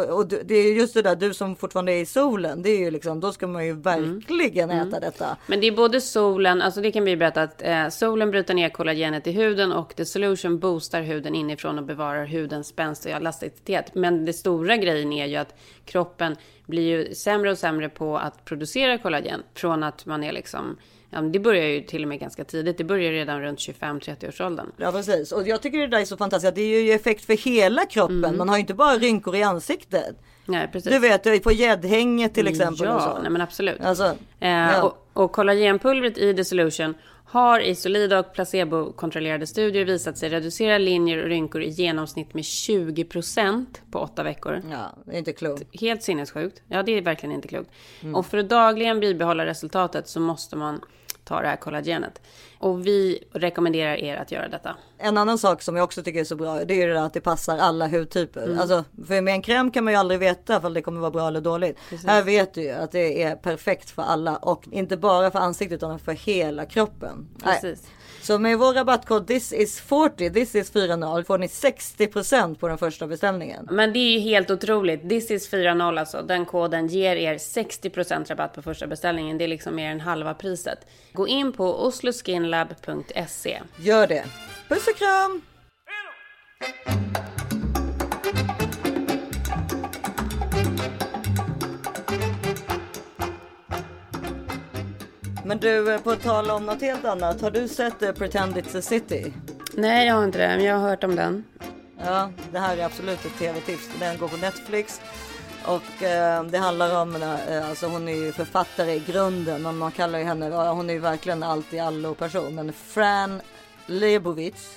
är just det där, du som fortfarande är i solen, det är ju liksom, då ska man ju verkligen äta detta. Men det är både solen, alltså det kan vi berätta att solen bryter ner kollagenet i huden, och The Solution boostar huden inifrån och bevarar hudens spänst och elasticitet. Men det stora grejen är ju att kroppen blir ju sämre och sämre på att producera kollagen, från att man är liksom... Ja, det börjar ju till och med ganska tidigt. Det börjar redan runt 25-30 års åldern. Ja, precis. Och jag tycker det där är så fantastiskt. Det är ju effekt för hela kroppen. Man har ju inte bara rynkor i ansiktet. Nej, precis. Du vet, på gäddhänget till exempel. Ja, och så. Nej, men absolut. Alltså, och kollagenpulvret i The Solution har i solida och placebo-kontrollerade studier visat sig reducera linjer och rynkor i genomsnitt med 20% på 8 veckor. Ja, det är inte klokt. Helt sinnessjukt. Ja, det är verkligen inte klokt. Och för att dagligen bibehålla resultatet så måste man ta det här kollagenet. Och vi rekommenderar er att göra detta. En annan sak som jag också tycker är så bra, det är ju det att det passar alla hudtyper. Alltså, för med en kräm kan man ju aldrig veta om det kommer vara bra eller dåligt. Precis. Här vet du ju att det är perfekt för alla, och inte bara för ansiktet utan för hela kroppen. Precis. Nej. Så med vår rabattkod This is 40 får ni 60% på den första beställningen. Men det är ju helt otroligt. This is 40 alltså. Den koden ger er 60% rabatt på första beställningen. Det är liksom mer än halva priset. Gå in på osloskinlab.se. Gör det. Puss och kram! Men du, på tal om något helt annat, har du sett Pretend It's a City? Nej, jag har inte det, men jag har hört om den. Ja, det här är absolut ett tv-tips. Den går på Netflix. Och det handlar om, alltså hon är ju författare i grunden, men man kallar ju henne, hon är ju verkligen allt i allo person. Men Fran Lebowitz.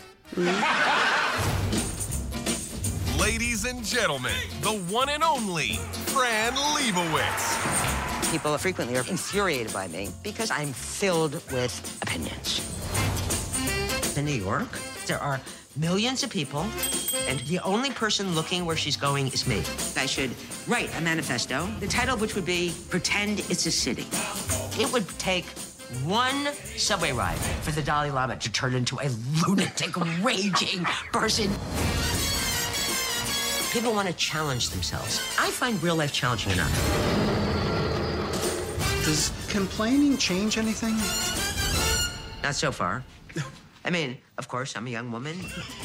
Ladies and gentlemen, the one and only Fran Lebowitz. People frequently are infuriated by me because I'm filled with opinions. In New York, there are millions of people, and the only person looking where she's going is me. I should write a manifesto, the title of which would be Pretend It's a City. It would take one subway ride for the Dalai Lama to turn into a lunatic, raging person. People want to challenge themselves. I find real life challenging enough. Does complaining change anything? Not so far. I mean, of course, I'm a young woman.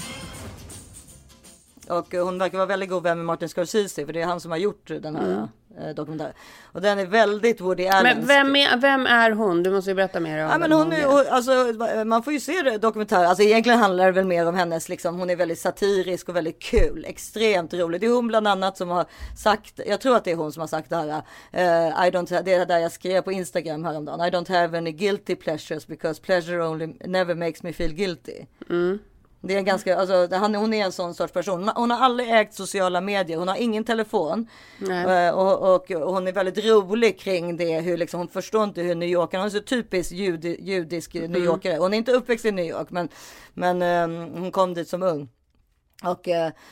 Och hon verkar vara väldigt god vän med Martin Scorsese, för det är han som har gjort den här dokumentären. Och den är väldigt Woody Allen. Men vem är hon? Du måste ju berätta mer om. Ja, men hon är, alltså, man får ju se det dokumentären. Alltså egentligen handlar det väl mer om hennes, liksom, hon är väldigt satirisk och väldigt kul, extremt rolig. Det är hon bland annat som har sagt, jag tror att det är hon som har sagt det här. Det är där jag skrev på Instagram häromdagen. I don't have any guilty pleasures because pleasure only never makes me feel guilty. Det är ganska, alltså, hon är en sån sorts person. Hon har aldrig ägt sociala medier. Hon har ingen telefon. Och hon är väldigt rolig kring det. Hur liksom, hon förstår inte hur New York. Hon är så typisk judisk New Yorkare. Hon är inte uppväxt i New York. Men hon kom dit som ung. Och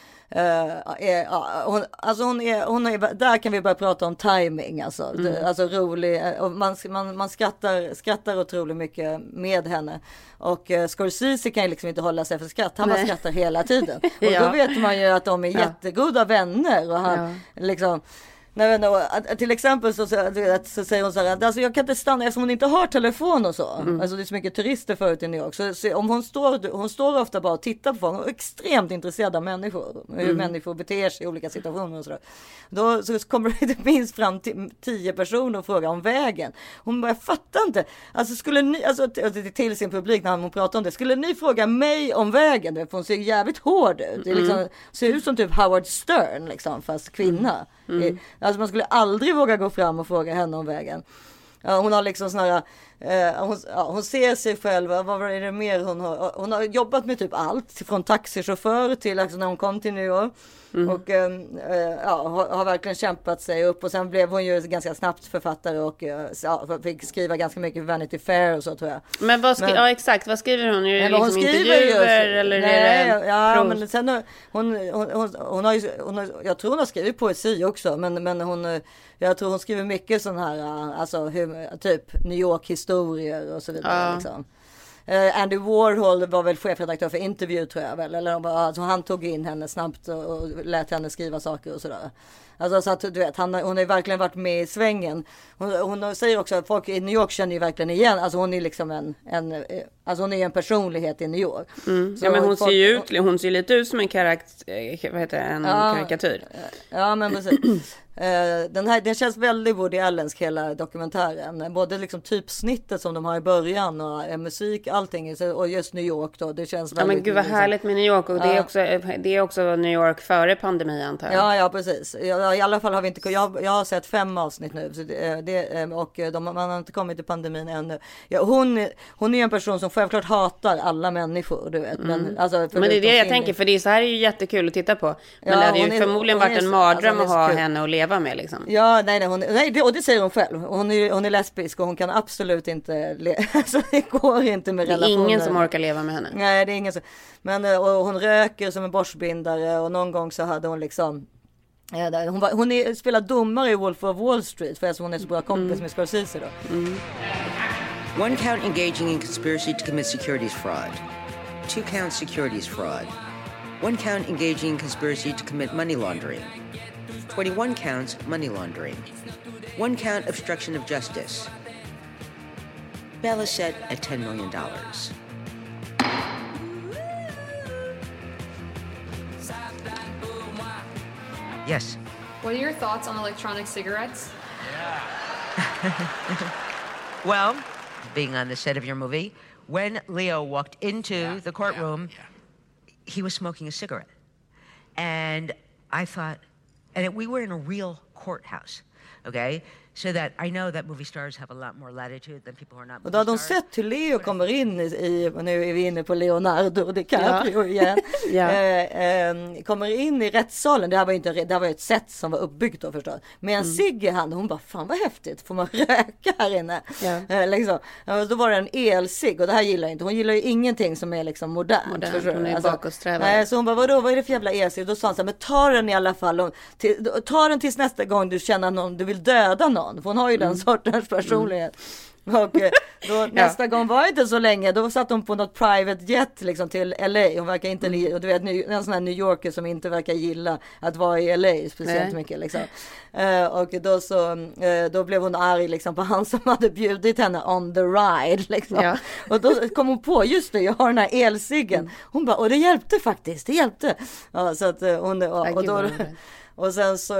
hon är, där kan vi börja prata om timing, alltså rolig, och man skrattar otroligt mycket med henne, och Scorsese kan ju liksom inte hålla sig för skratt, han bara skrattar hela tiden och då vet man ju att de är jättegoda vänner, och han liksom. Nej, till exempel så säger hon så här, alltså jag kan inte stanna eftersom hon inte har telefon och så. Alltså det är så mycket turister förut i New York. Så om hon står ofta bara och tittar på folk. Hon är extremt intresserad av människor. Hur människor beter sig i olika situationer och sådär. Då så kommer det minst fram 10 personer och frågar om vägen. Hon bara, jag fattar inte. Alltså skulle ni, till sin publik när hon pratar om det. Skulle ni fråga mig om vägen? För hon ser jävligt hård ut. Det är liksom, ser ut som typ Howard Stern liksom, fast kvinna. Alltså man skulle aldrig våga gå fram och fråga henne om vägen. Hon har liksom såna här, hon ser sig själv, vad är det mer hon har jobbat med typ allt från taxichaufför till alltså när hon kom till New York. Och har verkligen kämpat sig upp, och sen blev hon ju ganska snabbt författare och fick skriva ganska mycket för Vanity Fair och så, tror jag. Men exakt, vad skriver hon? Är det liksom intervjuer eller är det men sen hon har ju, jag tror hon har skrivit poesi också, men jag tror hon skriver mycket sån här, alltså typ New York historier och så vidare liksom. Andy Warhol var väl chefredaktör för Interview, tror jag väl, eller alltså, han tog in henne snabbt och lät henne skriva saker och sådär. Alltså så att du vet, hon har ju verkligen varit med i svängen. Hon säger också att folk i New York känner ju verkligen igen, alltså hon är liksom alltså hon är en personlighet i New York. Så men hon ser lite ut som en karikatyr. Ja, men precis. Den känns väldigt Woody Allensk, hela dokumentären. Både liksom typsnittet som de har i början och musik, allting, och just New York då, det känns väldigt. Ja, men gud vad härligt med New York, och det är också New York före pandemi, antar jag. Ja, precis. I alla fall har vi inte, jag har sett 5 avsnitt nu, så man har inte kommit till pandemin ännu. Ja, hon är en person som självklart hatar alla människor, du vet. Men det är det jag tänker, för det så här är ju jättekul att titta på. Men det hade ju förmodligen varit en mardröm att ha henne och leva med liksom. Ja, och det säger hon själv. Hon är lesbisk och hon kan absolut inte alltså det går inte med relationer. Det är ingen som orkar leva med henne. Nej, det är ingen som. Men och hon röker som en borstbindare, och någon gång så hade hon liksom hon spelar domare i Wolf of Wall Street, för hon är så bra kompis med Scorsese då. One count engaging in conspiracy to commit securities fraud. 2 counts securities fraud. 1 count engaging in conspiracy to commit money laundering. 21 counts money laundering. 1 count obstruction of justice. Bail is set at $10 million. Yes. What are your thoughts on electronic cigarettes? Well, being on the set of your movie, when Leo walked into the courtroom, he was smoking a cigarette. And I thought, we were in a real courthouse, okay? So that I know that movie stars have a lot more latitude than people who are not movie stars. Och då hade de sett hur Leo kommer in och nu är vi inne på Leonardo DiCaprio igen. Kommer in i rättssalen. Det här var ett sätt som var uppbyggt då förstås. Med en cigg i hand. Hon bara, fan vad häftigt. Får man röka här inne? Liksom. Då var det en elcigg, och det här gillar inte. Hon gillar ju ingenting som är liksom modernt. Hon är bakåtsträvare. Så hon bara, vad är det för jävla elcigg? Då sa han så här, men ta den i alla fall. Ta den tills nästa gång du känner någon, du vill döda någon. För hon har ju den sortens personlighet. Och då nästa gång var det inte så länge. Då satt hon på något private jet liksom till LA. Hon verkar inte, och du vet, en sån här New Yorker som inte verkar gilla att vara i LA speciellt mycket liksom. Och då blev hon arg liksom på han som hade bjudit henne on the ride liksom. Och då kom hon på, just det, jag har den här elciggen. Hon bara, och det hjälpte faktiskt, det hjälpte. Ja, så att Och sen så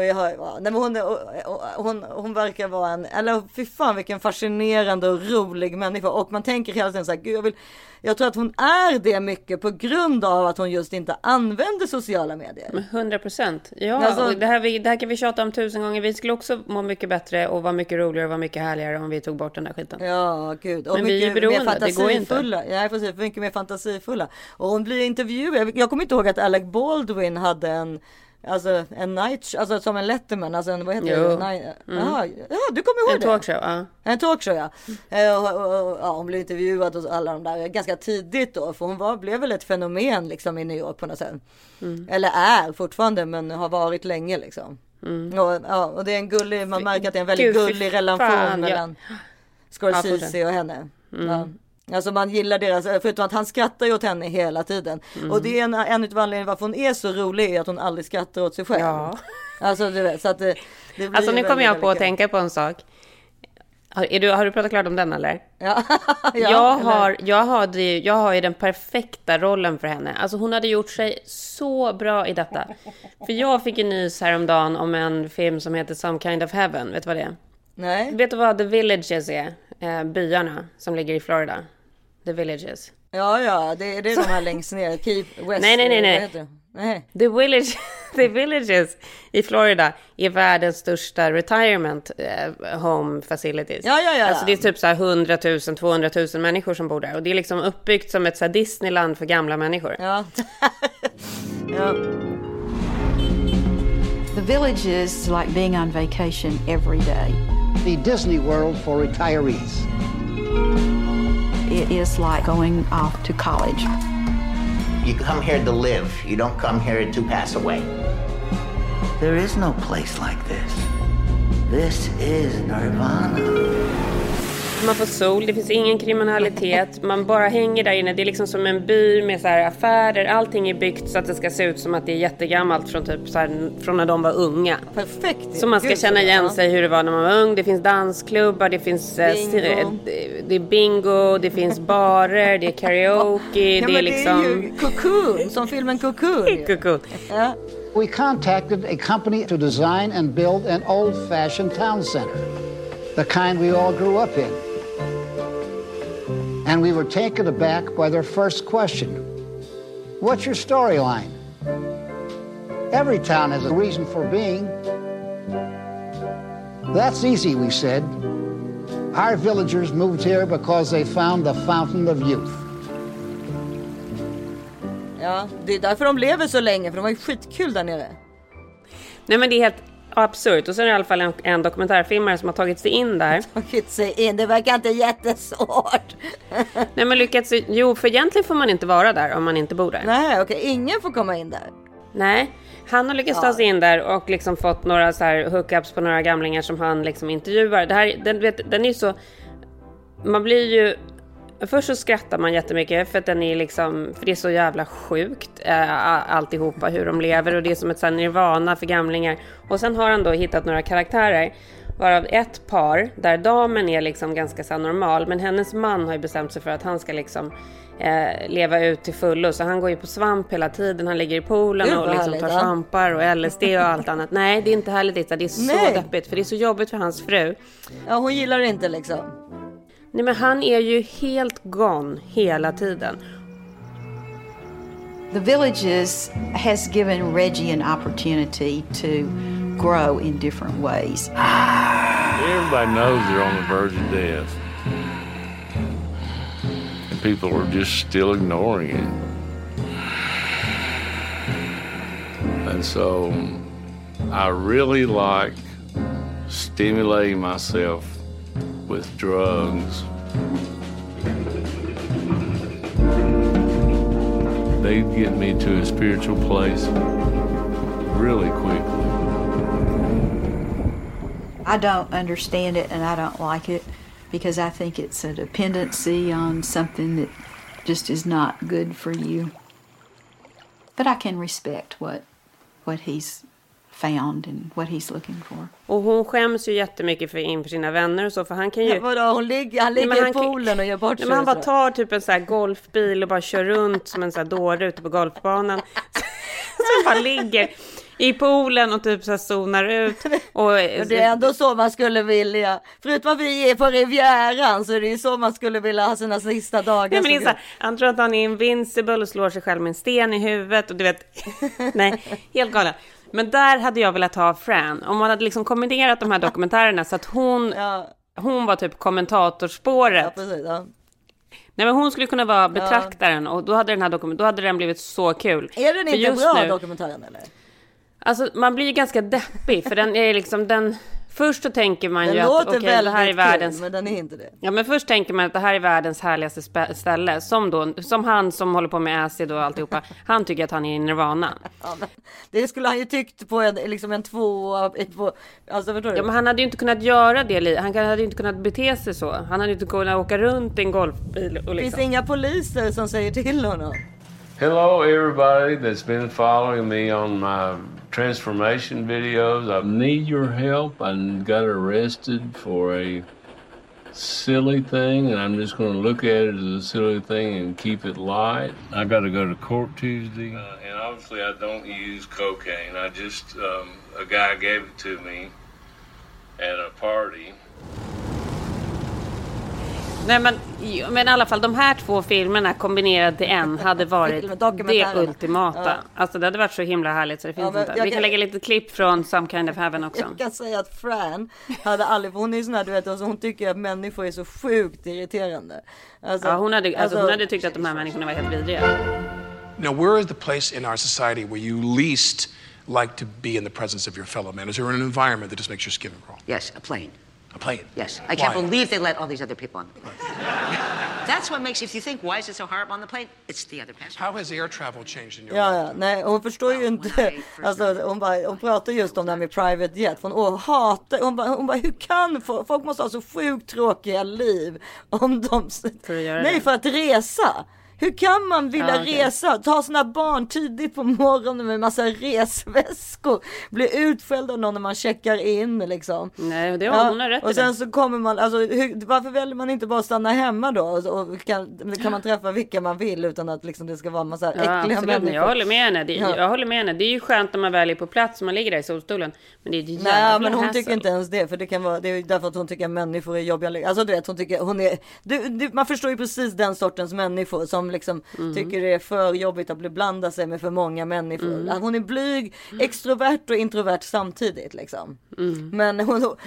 hon verkar vara fy fan vilken fascinerande och rolig människa. Och man tänker hela tiden så här, gud, jag tror att hon är det mycket på grund av att hon just inte använder sociala medier. 100%. Ja, alltså, och det här kan vi tjata om 1000 gånger. Vi skulle också må mycket bättre och vara mycket roligare och vara mycket härligare om vi tog bort den där skiten. Ja, gud. Och men vi är beroende, det går inte. Ja, precis, mycket mer fantasifulla. Och hon blir intervjuad. Jag kommer inte ihåg att Alec Baldwin hade en night, alltså som en Letterman, alltså vad heter det? Ja, du kommer ihåg en talkshow, en talkshow, hon blev intervjuad hos alla de där ganska tidigt då, för hon blev väl ett fenomen liksom i New York på något sätt. Eller är fortfarande, men har varit länge liksom. Och det är en gullig, man märker att det är en väldigt gullig relation mellan Scorsese och henne. Alltså man gillar deras, förutom att han skrattar ju åt henne hela tiden. Och det är en av anledningarna varför hon är så rolig, är att hon aldrig skrattar åt sig själv. Ja. Alltså du vet, så att det blir alltså nu kommer jag på att tänka på en sak. Har du pratat klart om den eller? Ja. Jag har ju den perfekta rollen för henne. Alltså hon hade gjort sig så bra i detta. För jag fick en nys häromdagen om en film som heter Some Kind of Heaven. Vet du vad det är? Nej. Vet du vad The Villages är? Byarna som ligger i Florida. The Villages. Ja, det är de här längst ner. Keep West. Nej. The Villages i Florida är världens största retirement home facilities. Ja. Alltså det är typ så här 100 000, 200 000 människor som bor där. Och det är liksom uppbyggt som ett så här Disneyland för gamla människor. Ja. The Village is like being on vacation every day. The Disney World for retirees. It is like going off to college. You come here to live. You don't come here to pass away. There is no place like this. This is Nirvana. Man får sol, det finns ingen kriminalitet. Man bara hänger där inne. Det är liksom som en by med så här affärer. Allting är byggt så att det ska se ut som att det är jättegammalt från typ så här, från när de var unga. Perfekt. Så man ska känna igen sig hur det var när man var ung. Det finns dansklubbar, det finns det är bingo, det finns barer, det är karaoke, det är liksom... det är ju Cocoon, som filmen Cocoon. Cocoon. Ja. We contacted a company to design and build an old-fashioned town center, the kind we all grew up in. And we were taken aback by their first question. What's your storyline? Every town has a reason for being. That's easy, we said. Our villagers moved here because they found the fountain of youth. Ja, det är därför de lever så länge, för de har ju skitkul där nere. Nej, men det är helt absurt. Och så är det i alla fall en dokumentärfilmare som har tagit sig in där. Tagit sig in, det verkar inte jättesvårt. Nej, men lyckats. Jo, för egentligen får man inte vara där om man inte bor där. Nej, okej, ingen får komma in där. Nej, han har lyckats ta sig in där och liksom fått några så här hookups på några gamlingar som han liksom intervjuar. Det här, den är ju så... Man blir ju... Först så skrattar man jättemycket för att den är liksom, för det är så jävla sjukt alltihopa hur de lever, och det är som ett så här nirvana för gamlingar. Och sen har han då hittat några karaktärer, varav ett par där damen är liksom ganska så normal, men hennes man har ju bestämt sig för att han ska liksom leva ut till fullo, så han går ju på svamp hela tiden, han ligger i poolen och liksom tar svampar och LSD och allt annat. Nej, det är inte härligt, det är så deppigt, för det är så jobbigt för hans fru. Ja, hon gillar det inte liksom. Nej, men han är ju helt gone hela tiden. The Villages has given Reggie an opportunity to grow in different ways. Everybody knows they're on the verge of death. And people are just still ignoring it. And so I really like stimulating myself with drugs. They get me to a spiritual place really quickly. I don't understand it and I don't like it because I think it's a dependency on something that just is not good for you. But I can respect what he's found and what he's looking for. Och hon skäms ju jättemycket inför sina vänner och så, för han kan ju... Ja, vadå? Han ligger i poolen och gör bort sig. Men han bara tar typ en så här golfbil och bara kör runt som en så här dåre ute på golfbanan. Så han bara ligger. i poolen och typ så här zonar ut. Och det är ändå så man skulle vilja. Förutom att vi är på Rivieran så är det ju så man skulle vilja ha sina sista dagar. Nej, men så här, han tror att han är invincible och slår sig själv med en sten i huvudet. Och du vet, nej, helt galen. Men där hade jag velat ha Fran. Om man hade liksom kommenterat de här dokumentärerna så att hon var typ kommentatorspåret. Ja, precis, ja. Nej, men hon skulle kunna vara betraktaren och då hade då hade den blivit så kul. Är den inte bra dokumentären eller? Alltså man blir ju ganska deppig för den är liksom först så tänker man ju att okej, det här är världens, men den är inte det. Ja, men först tänker man att det här är världens härligaste ställe som han som håller på med acid och alltihopa. Han tycker att han är i Nirvana. Ja, men det skulle han ju tyckt på en två, alltså förstår du? Ja, men han hade ju inte kunnat göra det. Han hade ju inte kunnat bete sig så. Han hade ju inte kunnat åka runt i en golfbil och liksom. Finns det inga poliser som säger till honom? Hello everybody that's been following me on my transformation videos. I need your help. I got arrested for a silly thing and I'm just going to look at it as a silly thing and keep it light. I got to go to court Tuesday. And obviously I don't use cocaine. I just, a guy gave it to me at a party. Nej, men i alla fall de här två filmerna kombinerade till en hade varit det ultimata. Ja. Alltså det hade varit så himla härligt så det finns inte. Vi kan lägga lite klipp från Some Kind of Heaven också. Jag kan säga att Fran hade aldrig, hon är sån här, du vet, alltså, hon tycker att människor är så sjukt irriterande. Alltså, hon hade tyckt att de här människorna var helt vidriga. Now, where is the place in our society where you least like to be in the presence of your fellow man? Is there an environment that just makes your skin crawl? Yes, a plane. A plane? Yes. I can't believe they let all these other people on the plane. That's what makes, if you think, why is it so hard on the plane? It's the other passengers. How has air travel changed in your life? Ja, nej, hon förstår ju inte. Alltså, hon pratar just om det här med private jet. Hon hatar, hon bara, hur kan folk måste ha så sjukt tråkiga liv om de... För att resa. Hur kan man vilja resa? Ta sina barn tidigt på morgonen med massa resväskor. Bli utskälld av någon när man checkar in liksom. Nej, det har hon rätt i. Och sen så kommer man, alltså varför väljer man inte bara stanna hemma då? Och kan man träffa vilka man vill utan att liksom det ska vara en massa äckliga människor. Jag håller med henne. Jag håller med henne. Det är ju skönt när man väl är på plats och man ligger där i solstolen. Men det är ju nej, men hon tycker inte ens det. För det kan vara, det är därför att hon tycker att människor är jobbiga. Alltså du vet, hon tycker, hon är, man förstår ju precis den sortens människor som liksom tycker det är för jobbigt att bli blanda sig med för många människor. Hon är blyg, extrovert och introvert samtidigt liksom. Men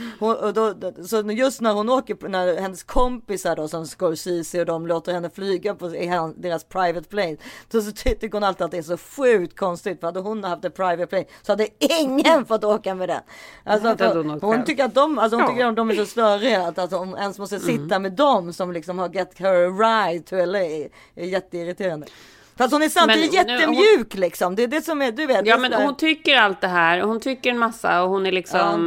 så just när hon åker, när hennes kompisar då som Scorsese och de låter henne flyga på deras private plane, så tycker hon alltid att det är så sjukt konstigt, för hade hon haft ett private plane så hade ingen fått åka med den. Alltså, hon tycker att de är så störiga att hon ens måste sitta med dem som liksom har get her a ride to LA. Är jätteirriterande. Fast hon är samtidigt jättemjuk liksom. Det är det som är, du vet. Ja, men hon tycker allt det här. Hon tycker en massa och hon är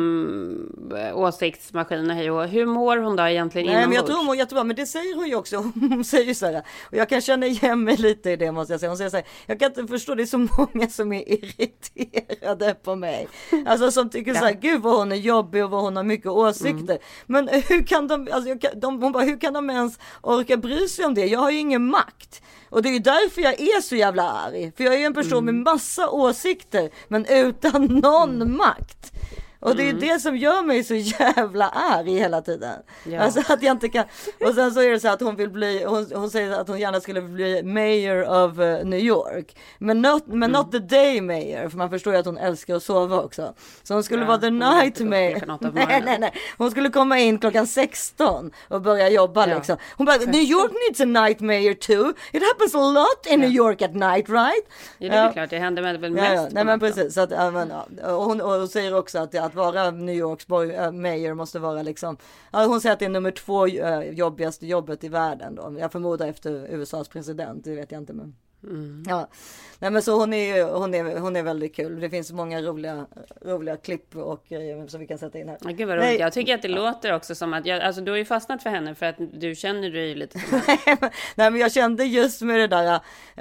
liksom åsiktsmaskin och hej och hur mår hon då egentligen inombords? Men jag tror hon mår jättebra, men det säger hon ju också. Hon säger ju så här, och jag kan känna igen mig lite i det, måste jag säga. Hon säger så här, jag kan inte förstå, det är så många som är irriterade på mig. Alltså som tycker så här, gud vad hon är jobbig och vad hon har mycket åsikter. Men hur kan hon bara, hur kan de ens orka bry sig om det? Jag har ju ingen makt. Och det är ju därför jag är så jävla arg. För jag är ju en person med massa åsikter, men utan någon makt. Och det är det som gör mig så jävla arg hela tiden. Ja. Alltså att jag inte kan. Och sen så är det så att hon vill bli, hon säger att hon gärna skulle bli mayor of New York. Men not the day mayor, för man förstår ju att hon älskar att sova också. Så hon skulle vara the night mayor. Nej. Hon skulle komma in klockan 16 och börja jobba liksom. Hon bara, New York needs a night mayor too. It happens a lot in New York at night, right? Ja, det är klart, det händer väl mest. Nej, men precis. Så att, och hon säger också att vara New Yorks mayor måste vara liksom, hon säger att det är nummer 2 jobbigaste jobbet i världen då. Jag förmodar efter USAs president, det vet jag inte, men ja. Nej, men så hon är väldigt kul. Det finns många roliga klipp och som vi kan sätta in här. Ja, gud vad roligt. Jag tycker att det låter också som att alltså du har ju fastnat för henne för att du känner dig lite som Nej, men jag kände just med det där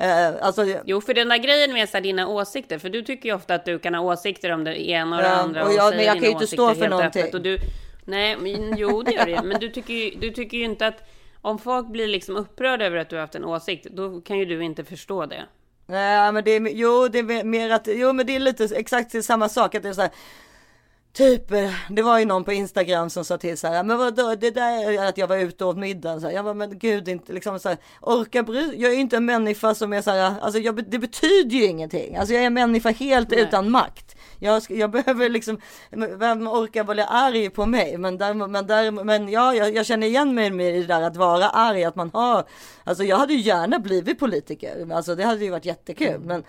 Jo, för den där grejen med dina åsikter, för du tycker ju ofta att du kan ha åsikter om det ena och det andra och men jag kan ju inte stå för någonting. Och nej, men jo, det gör det. Men du tycker ju inte att om folk blir liksom upprörda över att du har haft en åsikt, då kan ju du inte förstå det. Nej, men det är mer att, men det är lite exakt samma sak, att det är så här, typ, det var ju någon på Instagram som sa till så här, men vadå, det där är att jag var ute åt middagen, så här, jag var, men gud, inte liksom så här, jag är ju inte en människa som är så här, alltså det betyder ju ingenting, alltså jag är en människa helt utan makt. Jag behöver liksom, vem orkar vara arg på mig, men jag känner igen mig i det där att vara arg, att man har, alltså jag hade ju gärna blivit politiker, alltså det hade ju varit jättekul,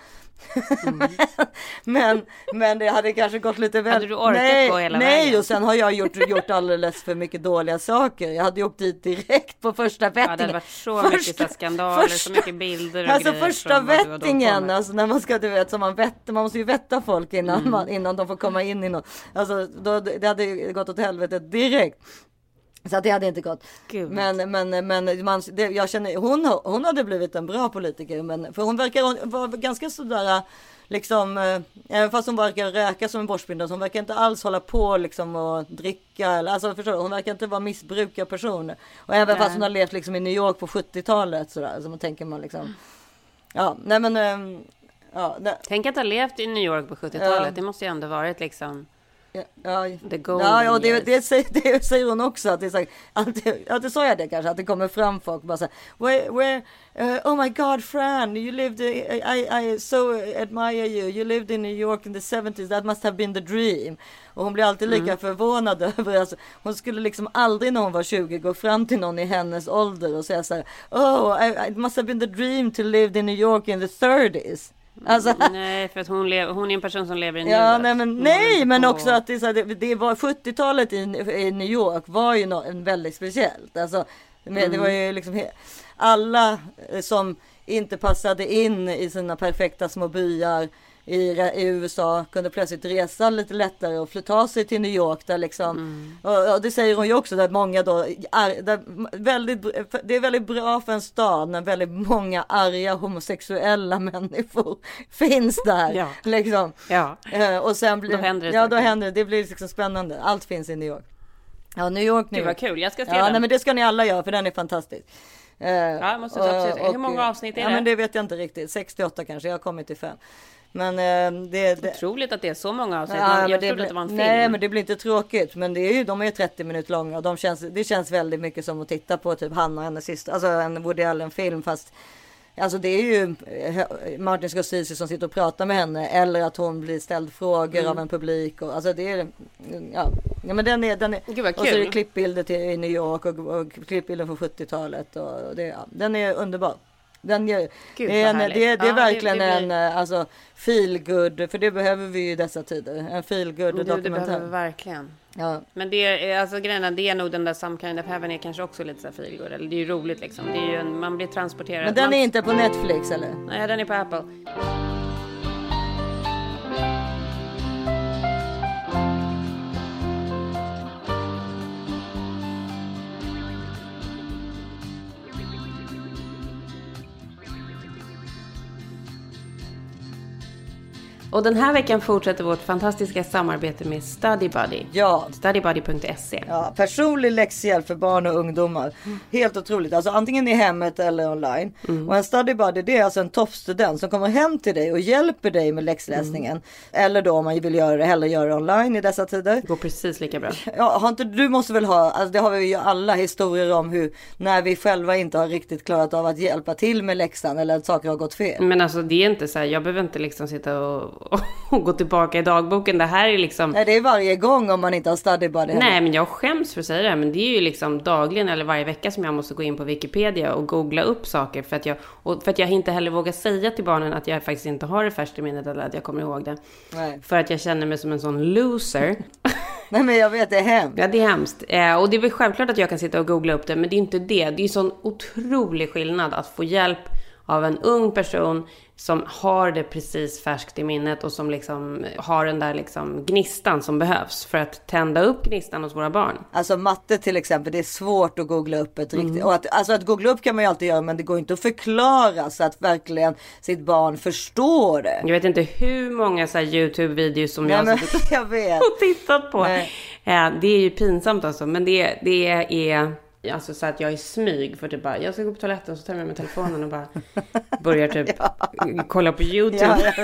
men det hade kanske gått lite väl. Hade du orkat gå hela vägen? Och sen har jag gjort alldeles för mycket dåliga saker. Jag hade ju åkt dit direkt på första vettingen. Ja, det hade varit så mycket skandaler, så mycket bilder och alltså grejer. Första vettingen, alltså när man ska, du vet, som man måste ju vetta folk innan de får komma in i något. Alltså det hade ju gått åt helvete direkt. Så att det hade inte gått. Gud. Men jag känner, hon hade blivit en bra politiker, men för hon verkar vara ganska sådär liksom, även fast hon verkar röka som en borstbindare, så hon verkar inte alls hålla på liksom och dricka, eller, alltså förstår du, hon verkar inte vara missbrukarperson. Och även fast hon har levt liksom i New York på 70-talet sådär, så man tänker man liksom, Tänk att ha levt i New York på 70-talet, det måste ju ändå varit liksom det säger hon också, att det är så att det sa jag det kanske, att det kommer fram folk bara så här, oh my god, Fran, you lived, I so admire you lived in New York in the 70s, that must have been the dream. Och hon blir alltid lika förvånad över, alltså, hon skulle liksom aldrig när hon var 20 gå fram till någon i hennes ålder och säga så här, it must have been the dream to live in New York in the 30s. Alltså, nej, för att hon är en person som lever i nuet. Men också att det var 70-talet i New York var ju väldigt speciellt. Alltså, det var ju liksom alla som inte passade in i sina perfekta små byar i USA kunde plötsligt resa lite lättare och flytta sig till New York där liksom, och det säger hon ju också, där många då det är väldigt bra för en stad när väldigt många arga homosexuella människor finns där liksom. Och sen blir då händer det blir liksom spännande, allt finns i New York. New York nu. Det var kul, jag ska se den. Nej, men det ska ni alla göra, för den är fantastisk. Måste absolut. Hur många avsnitt är det? Men det vet jag inte riktigt, 68 kanske, jag har kommit till 5. Men det otroligt att det är så många avsnitt. Jag trodde att det var en film. Nej, men det blir inte tråkigt, men de är 30 minuter långa och det känns väldigt mycket som att titta på typ Hanna och hennes syster, alltså en Woody Allen-film, fast alltså det är ju Martin Scorsese som sitter och pratar med henne, eller att hon blir ställd frågor av en publik, och alltså det är men den är Gud, vad kul. Och så är det klippbilder i New York och klippbilder från 70-talet, och den är underbar. Det är verkligen en alltså feel good, för det behöver vi ju i dessa tider, en feel good dokumentär. Det behöver vi verkligen. Ja. Men det är alltså grejen, det är nog den där Some Kind of Heaven är kanske också lite så här feel good, eller det är ju roligt liksom. Det är ju man blir transporterad. Men den är inte på Netflix eller? Nej, den är på Apple. Och den här veckan fortsätter vårt fantastiska samarbete med StudyBuddy. Ja. StudyBuddy.se. Ja, personlig läxhjälp för barn och ungdomar. Helt otroligt. Alltså antingen i hemmet eller online. Och en StudyBuddy, det är alltså en toppstudent som kommer hem till dig och hjälper dig med läxläsningen. Eller då om man vill hellre göra det online i dessa tider. Det går precis lika bra. Ja, du måste väl ha, alltså det har vi ju alla historier om hur, när vi själva inte har riktigt klarat av att hjälpa till med läxan eller att saker har gått fel. Men alltså det är inte så här, jag behöver inte liksom sitta och gå tillbaka i dagboken. Det här är liksom... Nej, det är varje gång om man inte har StudyBuddy. Nej, men jag skäms för att säga det. Men det är ju liksom dagligen eller varje vecka som jag måste gå in på Wikipedia och googla upp saker. För att jag inte heller vågar säga till barnen att jag faktiskt inte har det färskt i minnet eller att jag kommer ihåg det. Nej. För att jag känner mig som en sån loser. Nej, men jag vet, det är hemskt. Ja, det är hemskt. Och det är väl självklart att jag kan sitta och googla upp det. Men det är inte det. Det är sån otrolig skillnad att få hjälp av en ung person som har det precis färskt i minnet och som liksom har den där liksom gnistan som behövs för att tända upp gnistan hos våra barn. Alltså matte till exempel, det är svårt att googla upp ett riktigt. Och att googla upp kan man ju alltid göra, men det går inte att förklara så att verkligen sitt barn förstår det. Jag vet inte hur många så här YouTube-videos som jag vet. och tittat på. Det är ju pinsamt alltså, men det är Alltså så att jag är smyg för typ bara, jag ska gå på toaletten så tar jag med telefonen och bara börjar typ kolla på YouTube.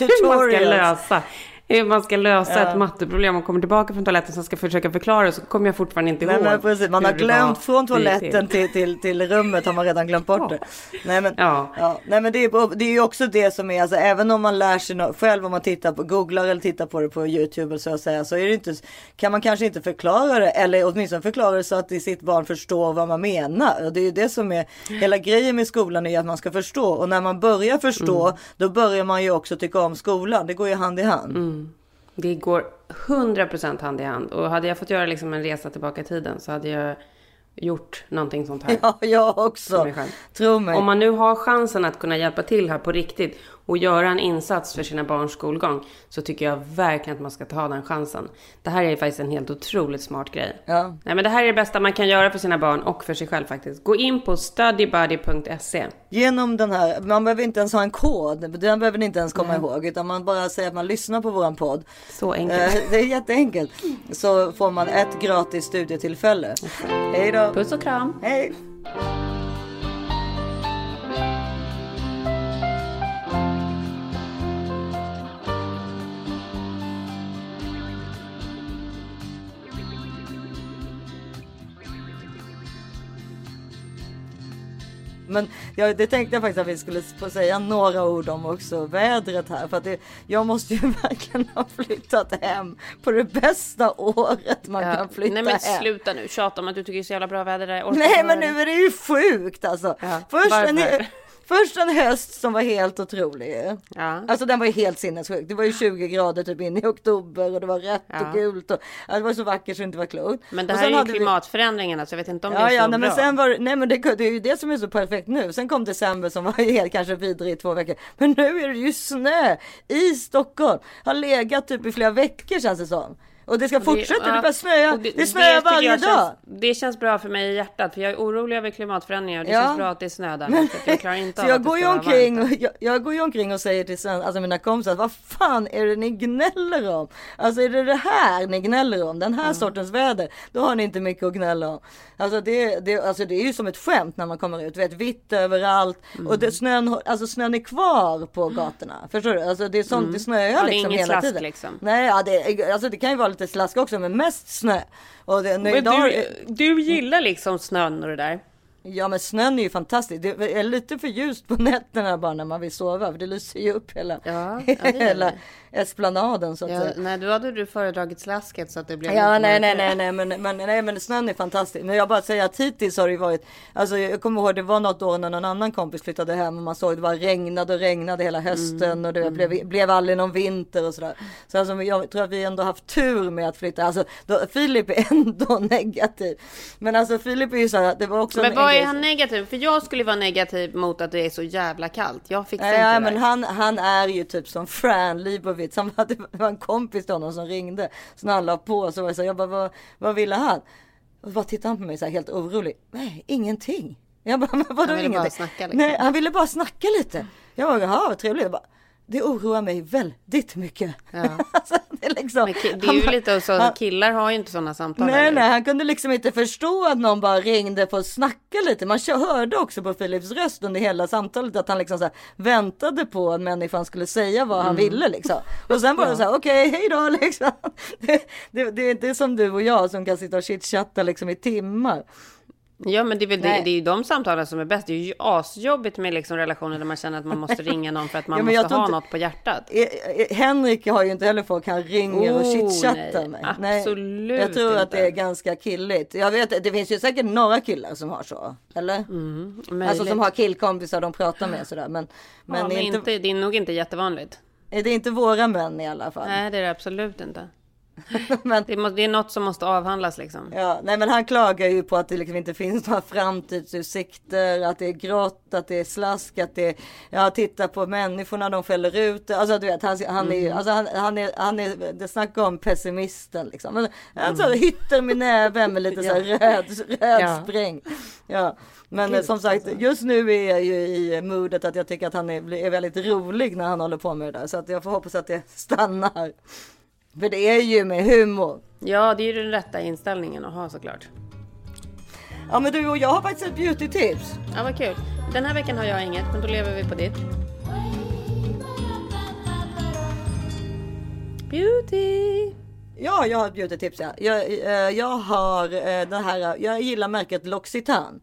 Hur man ska lösa ett matteproblem och kommer tillbaka från toaletten så ska försöka förklara, så kommer jag fortfarande inte ihåg. Men precis, man har glömt från toaletten till rummet, har man redan glömt bort det. Nej men det är ju också det som är, alltså, även om man lär sig själv, om man tittar på, googlar eller tittar på det på YouTube och så att säga, så är det inte, kan man kanske inte förklara det, eller åtminstone förklara det så att sitt barn förstår vad man menar. Och det är ju det som är hela grejen med skolan, är att man ska förstå, och när man börjar förstå då börjar man ju också tycka om skolan. Det går ju hand i hand. Det går 100% hand i hand. Och hade jag fått göra liksom en resa tillbaka i tiden så hade jag gjort någonting sånt här. Ja, jag också. Tro mig. Om man nu har chansen att kunna hjälpa till här på riktigt och göra en insats för sina barns skolgång, så tycker jag verkligen att man ska ta den chansen. Det här är faktiskt en helt otroligt smart grej. Ja. Nej, men det här är det bästa man kan göra för sina barn och för sig själv faktiskt. Gå in på studybuddy.se. Genom den här, man behöver inte ens ha en kod, den behöver ni inte ens komma ihåg, utan man bara säger att man lyssnar på våran podd. Så enkelt. Det är jätteenkelt. Så får man ett gratis studietillfälle. Hej då. Puss och kram. Hej. Men det tänkte jag faktiskt att vi skulle få säga några ord om också, vädret här. För att jag måste ju verkligen ha flyttat hem på det bästa året man kan flytta hem. Nej men sluta nu, tjata om att du tycker det är så jävla bra väder där. Nej men nu är det ju sjukt alltså. Ja. Först en höst som var helt otrolig. Ja. Alltså den var ju helt sinnessjuk. Det var ju 20 grader typ in i oktober och det var rött och gult. Och, det var så vackert så det inte var klokt. Men det här är ju klimatförändringarna så jag vet inte om det är så nej, bra. Men sen nej men det är ju det som är så perfekt nu. Sen kom december som var helt kanske vidrig i 2 veckor. Men nu är det ju snö i Stockholm. Har legat typ i flera veckor känns det som. Och det ska fortsätta, det bara snöa. Det snöar varje dag. Det känns bra för mig i hjärtat. För jag är orolig över klimatförändringar. Och det känns bra att det är snö där. Jag klarar inte av så att det ska jag går ju omkring och säger till mina kompisar, vad fan är det ni gnäller om? Alltså är det här ni gnäller om? Den här sortens väder. Då har ni inte mycket att gnälla om. Alltså det är ju som ett skämt när man kommer ut. Vet, vitt överallt. Och snön är kvar på gatorna. Förstår du? Alltså det är sånt, det snöar liksom hela slask, tiden. Liksom. Nej, det kan ju vara lite slask också, men mest snö. Och du gillar liksom snön och det där. Ja men snön är ju fantastiskt. Det är lite för ljust på nätterna bara när man vill sova. För det lyser ju upp hela esplanaden så att säga. Nej, då hade du föredragit slasket så att det blev nej men snön är fantastisk. Men jag bara säger att hittills har det varit, alltså jag kommer ihåg det var något år när någon annan kompis flyttade hem och man såg det bara regnade hela hösten och det blev aldrig någon vinter och sådär. Så alltså, jag tror att vi ändå haft tur med att flytta. Alltså Filip är ändå negativ. Men alltså Filip är ju så här, det var också. Men vad är han negativ? För jag skulle vara negativ mot att det är så jävla kallt. Jag fixar inte det. Men han är ju typ som Fran Lebowitz. Det var en kompis till honom som ringde. Så när han la på så var jag så här, jag bara, vad ville han? Och bara tittade han på mig så här helt orolig. Nej, ingenting. Jag bara, men vadå ingenting? Bara snacka, liksom. Nej, han ville bara snacka lite. Jag bara, jaha, vad trevligt. Jag bara, det oroar mig väldigt mycket. Ja. Alltså, det är liksom, men det är ju lite så, killar har ju inte sådana samtal. Nej, han kunde liksom inte förstå att någon bara ringde för att snacka lite. Man hörde också på Philips röst under hela samtalet att han liksom så här väntade på att människan skulle säga vad han ville liksom. Och sen bara så här, okej, hej då liksom. Det är inte som du och jag som kan sitta och chitchatta liksom i timmar. Ja, men det är ju de samtalen som är bäst. Det är ju asjobbigt med liksom relationer där man känner att man måste ringa någon för att man måste ha något på hjärtat. Henrik har ju inte heller folk han ringer och chitchattar med. Absolut. Jag tror att det är ganska killigt. Jag vet, det finns ju säkert några killar som har så. Eller? Alltså som har killkompisar de pratar med sådär. Men inte, det är nog inte jättevanligt. Det är inte våra män i alla fall. Nej, det är det absolut inte. Men det är något som måste avhandlas liksom. Ja, nej men han klagar ju på att det liksom inte finns några framtidsutsikter, att det är grått, att det är slask, att det titta på människorna, de fäller ut. Alltså du vet, han är ju, alltså han är det snackar om pessimisten liksom. Men alltså hytter med näven med lite så här röd spräng. Ja. Men som sagt, just nu är jag ju i modet att jag tycker att han är väldigt rolig när han håller på med det där. Så att jag får hoppas att det stannar. För det är ju med humor. Ja, det är ju den rätta inställningen att ha såklart. Ja, men du och jag har faktiskt ett beauty-tips. Ja, vad kul. Den här veckan har jag inget, men då lever vi på ditt. Beauty. Ja, jag har ett beauty-tips. Ja. Jag har den här, jag gillar märket L'Occitane.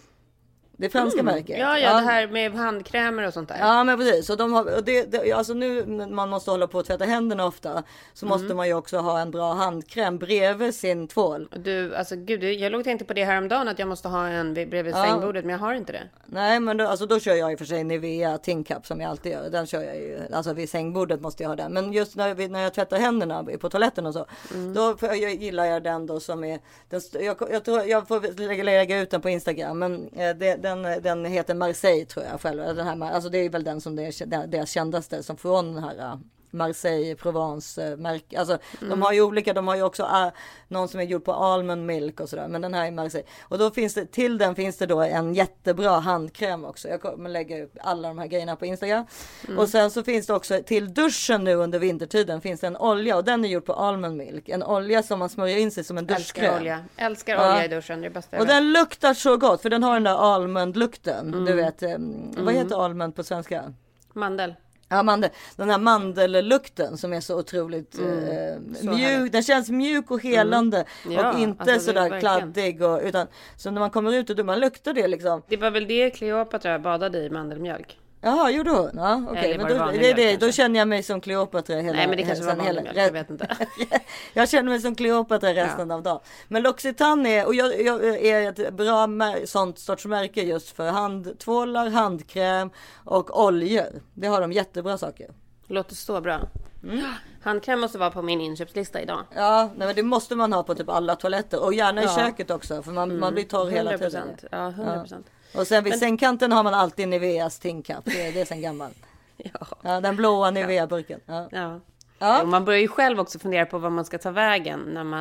Det franska märket. Ja, det här med handkrämer och sånt där. Ja, men precis. Och de har, och alltså nu när man måste hålla på att tvätta händerna ofta, så måste man ju också ha en bra handkräm bredvid sin tvål. Du, alltså gud, jag låg och tänkte på det här om dagen att jag måste ha en bredvid sängbordet, men jag har inte det. Nej, men då kör jag i och för sig Nivea Tincup som jag alltid gör. Den kör jag ju, alltså vid sängbordet måste jag ha den. Men just när jag tvättar händerna på toaletten och så, då gillar jag den då som är, jag tror jag får lägga ut den på Instagram, men den heter Marseille tror jag själv. Den här, alltså det är väl den som det är deras kändaste, som från den här Marseille, Provence märke. Alltså de har ju olika, de har ju också någon som är gjord på almond milk och sådär, men den här är Marseille. Och då finns det, till den finns det då en jättebra handkräm också. Jag kommer lägga upp alla de här grejerna på Instagram. Och sen så finns det också till duschen nu under vintertiden finns det en olja, och den är gjord på almond milk. En olja som man smörjer in sig som en duschkräm. Älskar olja i duschen, det är bästa. Och den luktar så gott, för den har den där almond-lukten. Du vet, vad heter almond på svenska? Mandel. Ja, den här mandellukten som är så otroligt mjuk. Den känns mjuk och helande och inte alltså, sådär kladdig. Utan, så när man kommer ut och man luktar det liksom. Det var väl det Kleopatra badade i, mandelmjölk? Jaha, gjorde hon? Ja, okej. Men då känner jag mig som Kleopatra hela. Nej, men det kanske var mandelmjölk, jag vet inte. Jag känner mig som Kleopatra resten av dagen. Men L'Occitane är ett bra sånt sorts märke just för handtvålar, handkräm och oljor. Det har de jättebra saker. Låter så bra. Handkräm måste vara på min inköpslista idag. Ja, men det måste man ha på typ alla toaletter. Och gärna i köket också, för man blir torr hela tiden. Ja, 100%. Och sen vid sängkanten har man alltid Niveas Tincup. Det är sen gammal. Ja, den blåa Nivea-burken. Ja. Och man börjar ju själv också fundera på vad man ska ta vägen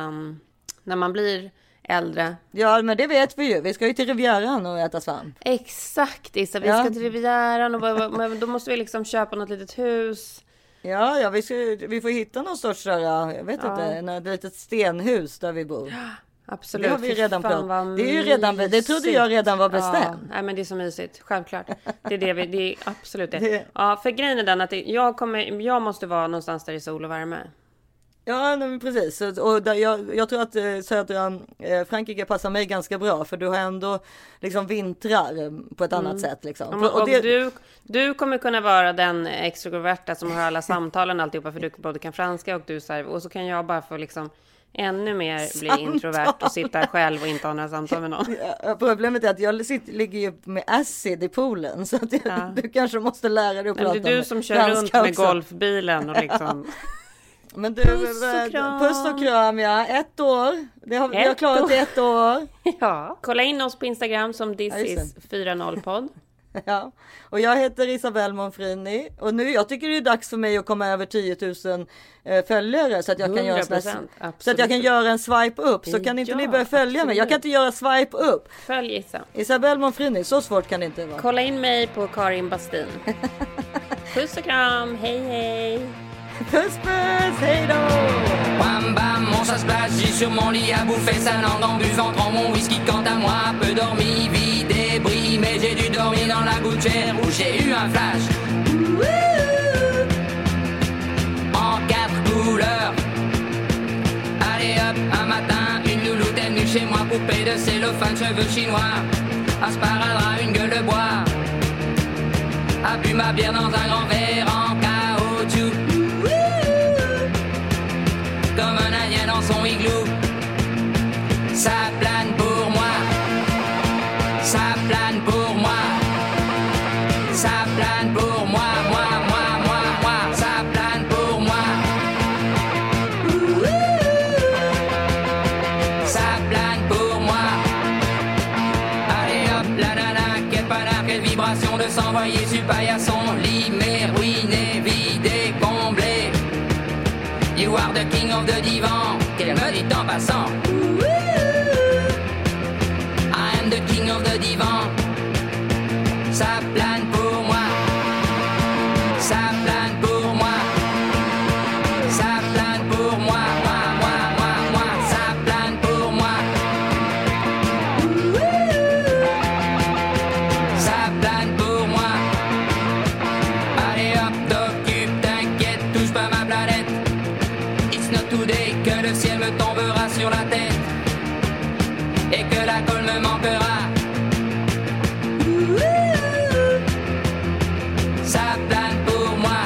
när man blir äldre. Ja, men det vet vi ju. Vi ska ju till Rivieran och äta svamp. Exakt, Issa. Vi ska till Rivieran men då måste vi liksom köpa något litet hus. Ja, vi får hitta någon sorts där, jag vet inte, ett litet stenhus där vi bor. Absolut. Det har vi redan pratat. Det är ju redan, det trodde jag redan var bestämt. Ja, men det är så mysigt, självklart. Det är absolut det. Ja, för grejen är den att jag måste vara någonstans där det är sol och värme. Ja, men precis. Och jag tror att södra Frankrike passar mig ganska bra, för du har ändå liksom vintrar på ett annat sätt liksom. Och du kommer kunna vara den extroverta som har alla samtalen alltihopa, för du både kan franska och du och så kan jag bara få liksom ännu mer bli introvert och sitta själv och inte ha några samtal med någon. Ja, problemet är att jag ligger ju med acid i poolen, så att du kanske måste lära dig att prata. Det är du som kör runt med golfbilen och liksom. Men du, puss och kram, 1 år. Vi har klarat 1 år. Ja, kolla in oss på Instagram som thisis40podd. Ja, och jag heter Isabelle Monfrini. Och nu, jag tycker det är dags för mig att komma över 10 000 följare, så att jag kan göra en swipe upp. Så kan inte ni börja följa mig? Jag kan inte göra swipe upp. Följ Issa. Isabelle Monfrini, så svårt kan det inte vara. Kolla in mig på Karin Bastin. Puss och kram, hej. Puss, hej då! Bam bam, on ça se place, j'ai sur mon lit à bouffer sa langue en buvant trop mon whisky. Quant à moi, peu dormi, vie débris, mais j'ai dû dormir dans la gouttière où j'ai eu un flash. En 4 couleurs. Allez hop, un matin, une louloute est venue chez moi, poupée de cellophane, cheveux chinois, un sparadrap, une gueule de bois, a bu ma bière dans un grand verre en caoutchouc. Comme un indien dans son igloo. Ça plane pour moi. Ça plane pour moi. Ça plane pour moi. Moi. Ça plane pour moi. Ça plane pour moi. Allez hop, la nana, quelle panard, quelle vibration de s'envoyer sur paillasson. Limé, ruiné, vidé, comblé. You are the king of the divan, qu'elle me dit en passant. I am the king of the divan. Ça plane pour moi. Ça plane pour moi. Ça plane pour moi. Moi. Ça plane pour moi. it's not today, que le ciel me tombera sur la tête et que la colle me manquera. Ça plane pour moi.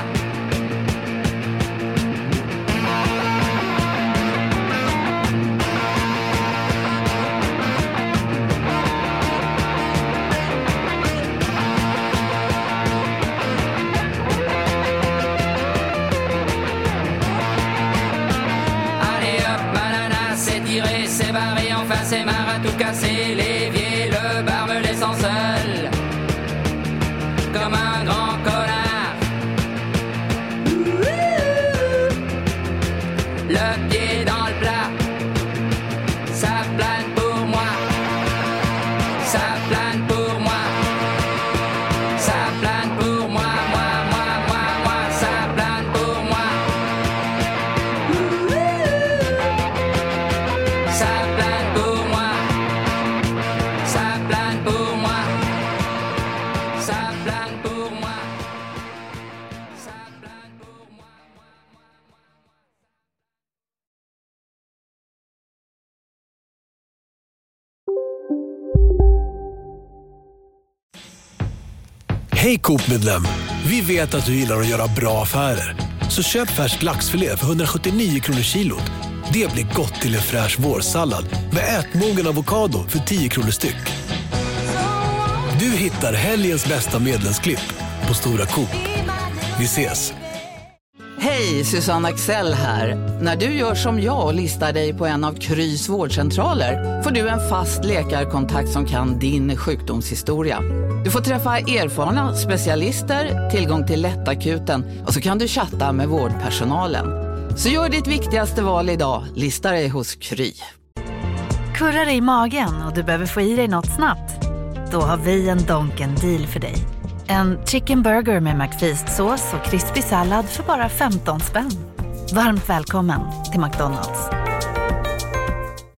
C'est barré, enfin c'est marre à tout casser. L'évier, le bar me laissant seul comme un grand connard. Le pied dans le plat, ça plane pour moi. Ça plane pour moi. Ça plane pour moi, moi, ça plane pour moi. Ça plane pour moi. Ça plane pour moi. Ça plane pour moi. Ça plane pour moi. Hej Coop-medlem! Vi vet att du gillar att göra bra affärer. Så köp färsk laxfilé för 179 kronor kilot. Det blir gott till en fräsch vårsallad med ätmogen avokado för 10 kronor styck. Du hittar helgens bästa medlemsklipp på Stora Coop. Vi ses! Hej, Susanne Axel här. När du gör som jag och listar dig på en av Krys vårdcentraler får du en fast läkarkontakt som kan din sjukdomshistoria. Du får träffa erfarna specialister, tillgång till lättakuten och så kan du chatta med vårdpersonalen. Så gör ditt viktigaste val idag, lista dig hos Kry. Kurrar dig i magen och du behöver få i dig något snabbt? Då har vi en Donken deal för dig. En chicken burger med McFeast-sås och krispig sallad för bara 15 spänn. Varmt välkommen till McDonald's.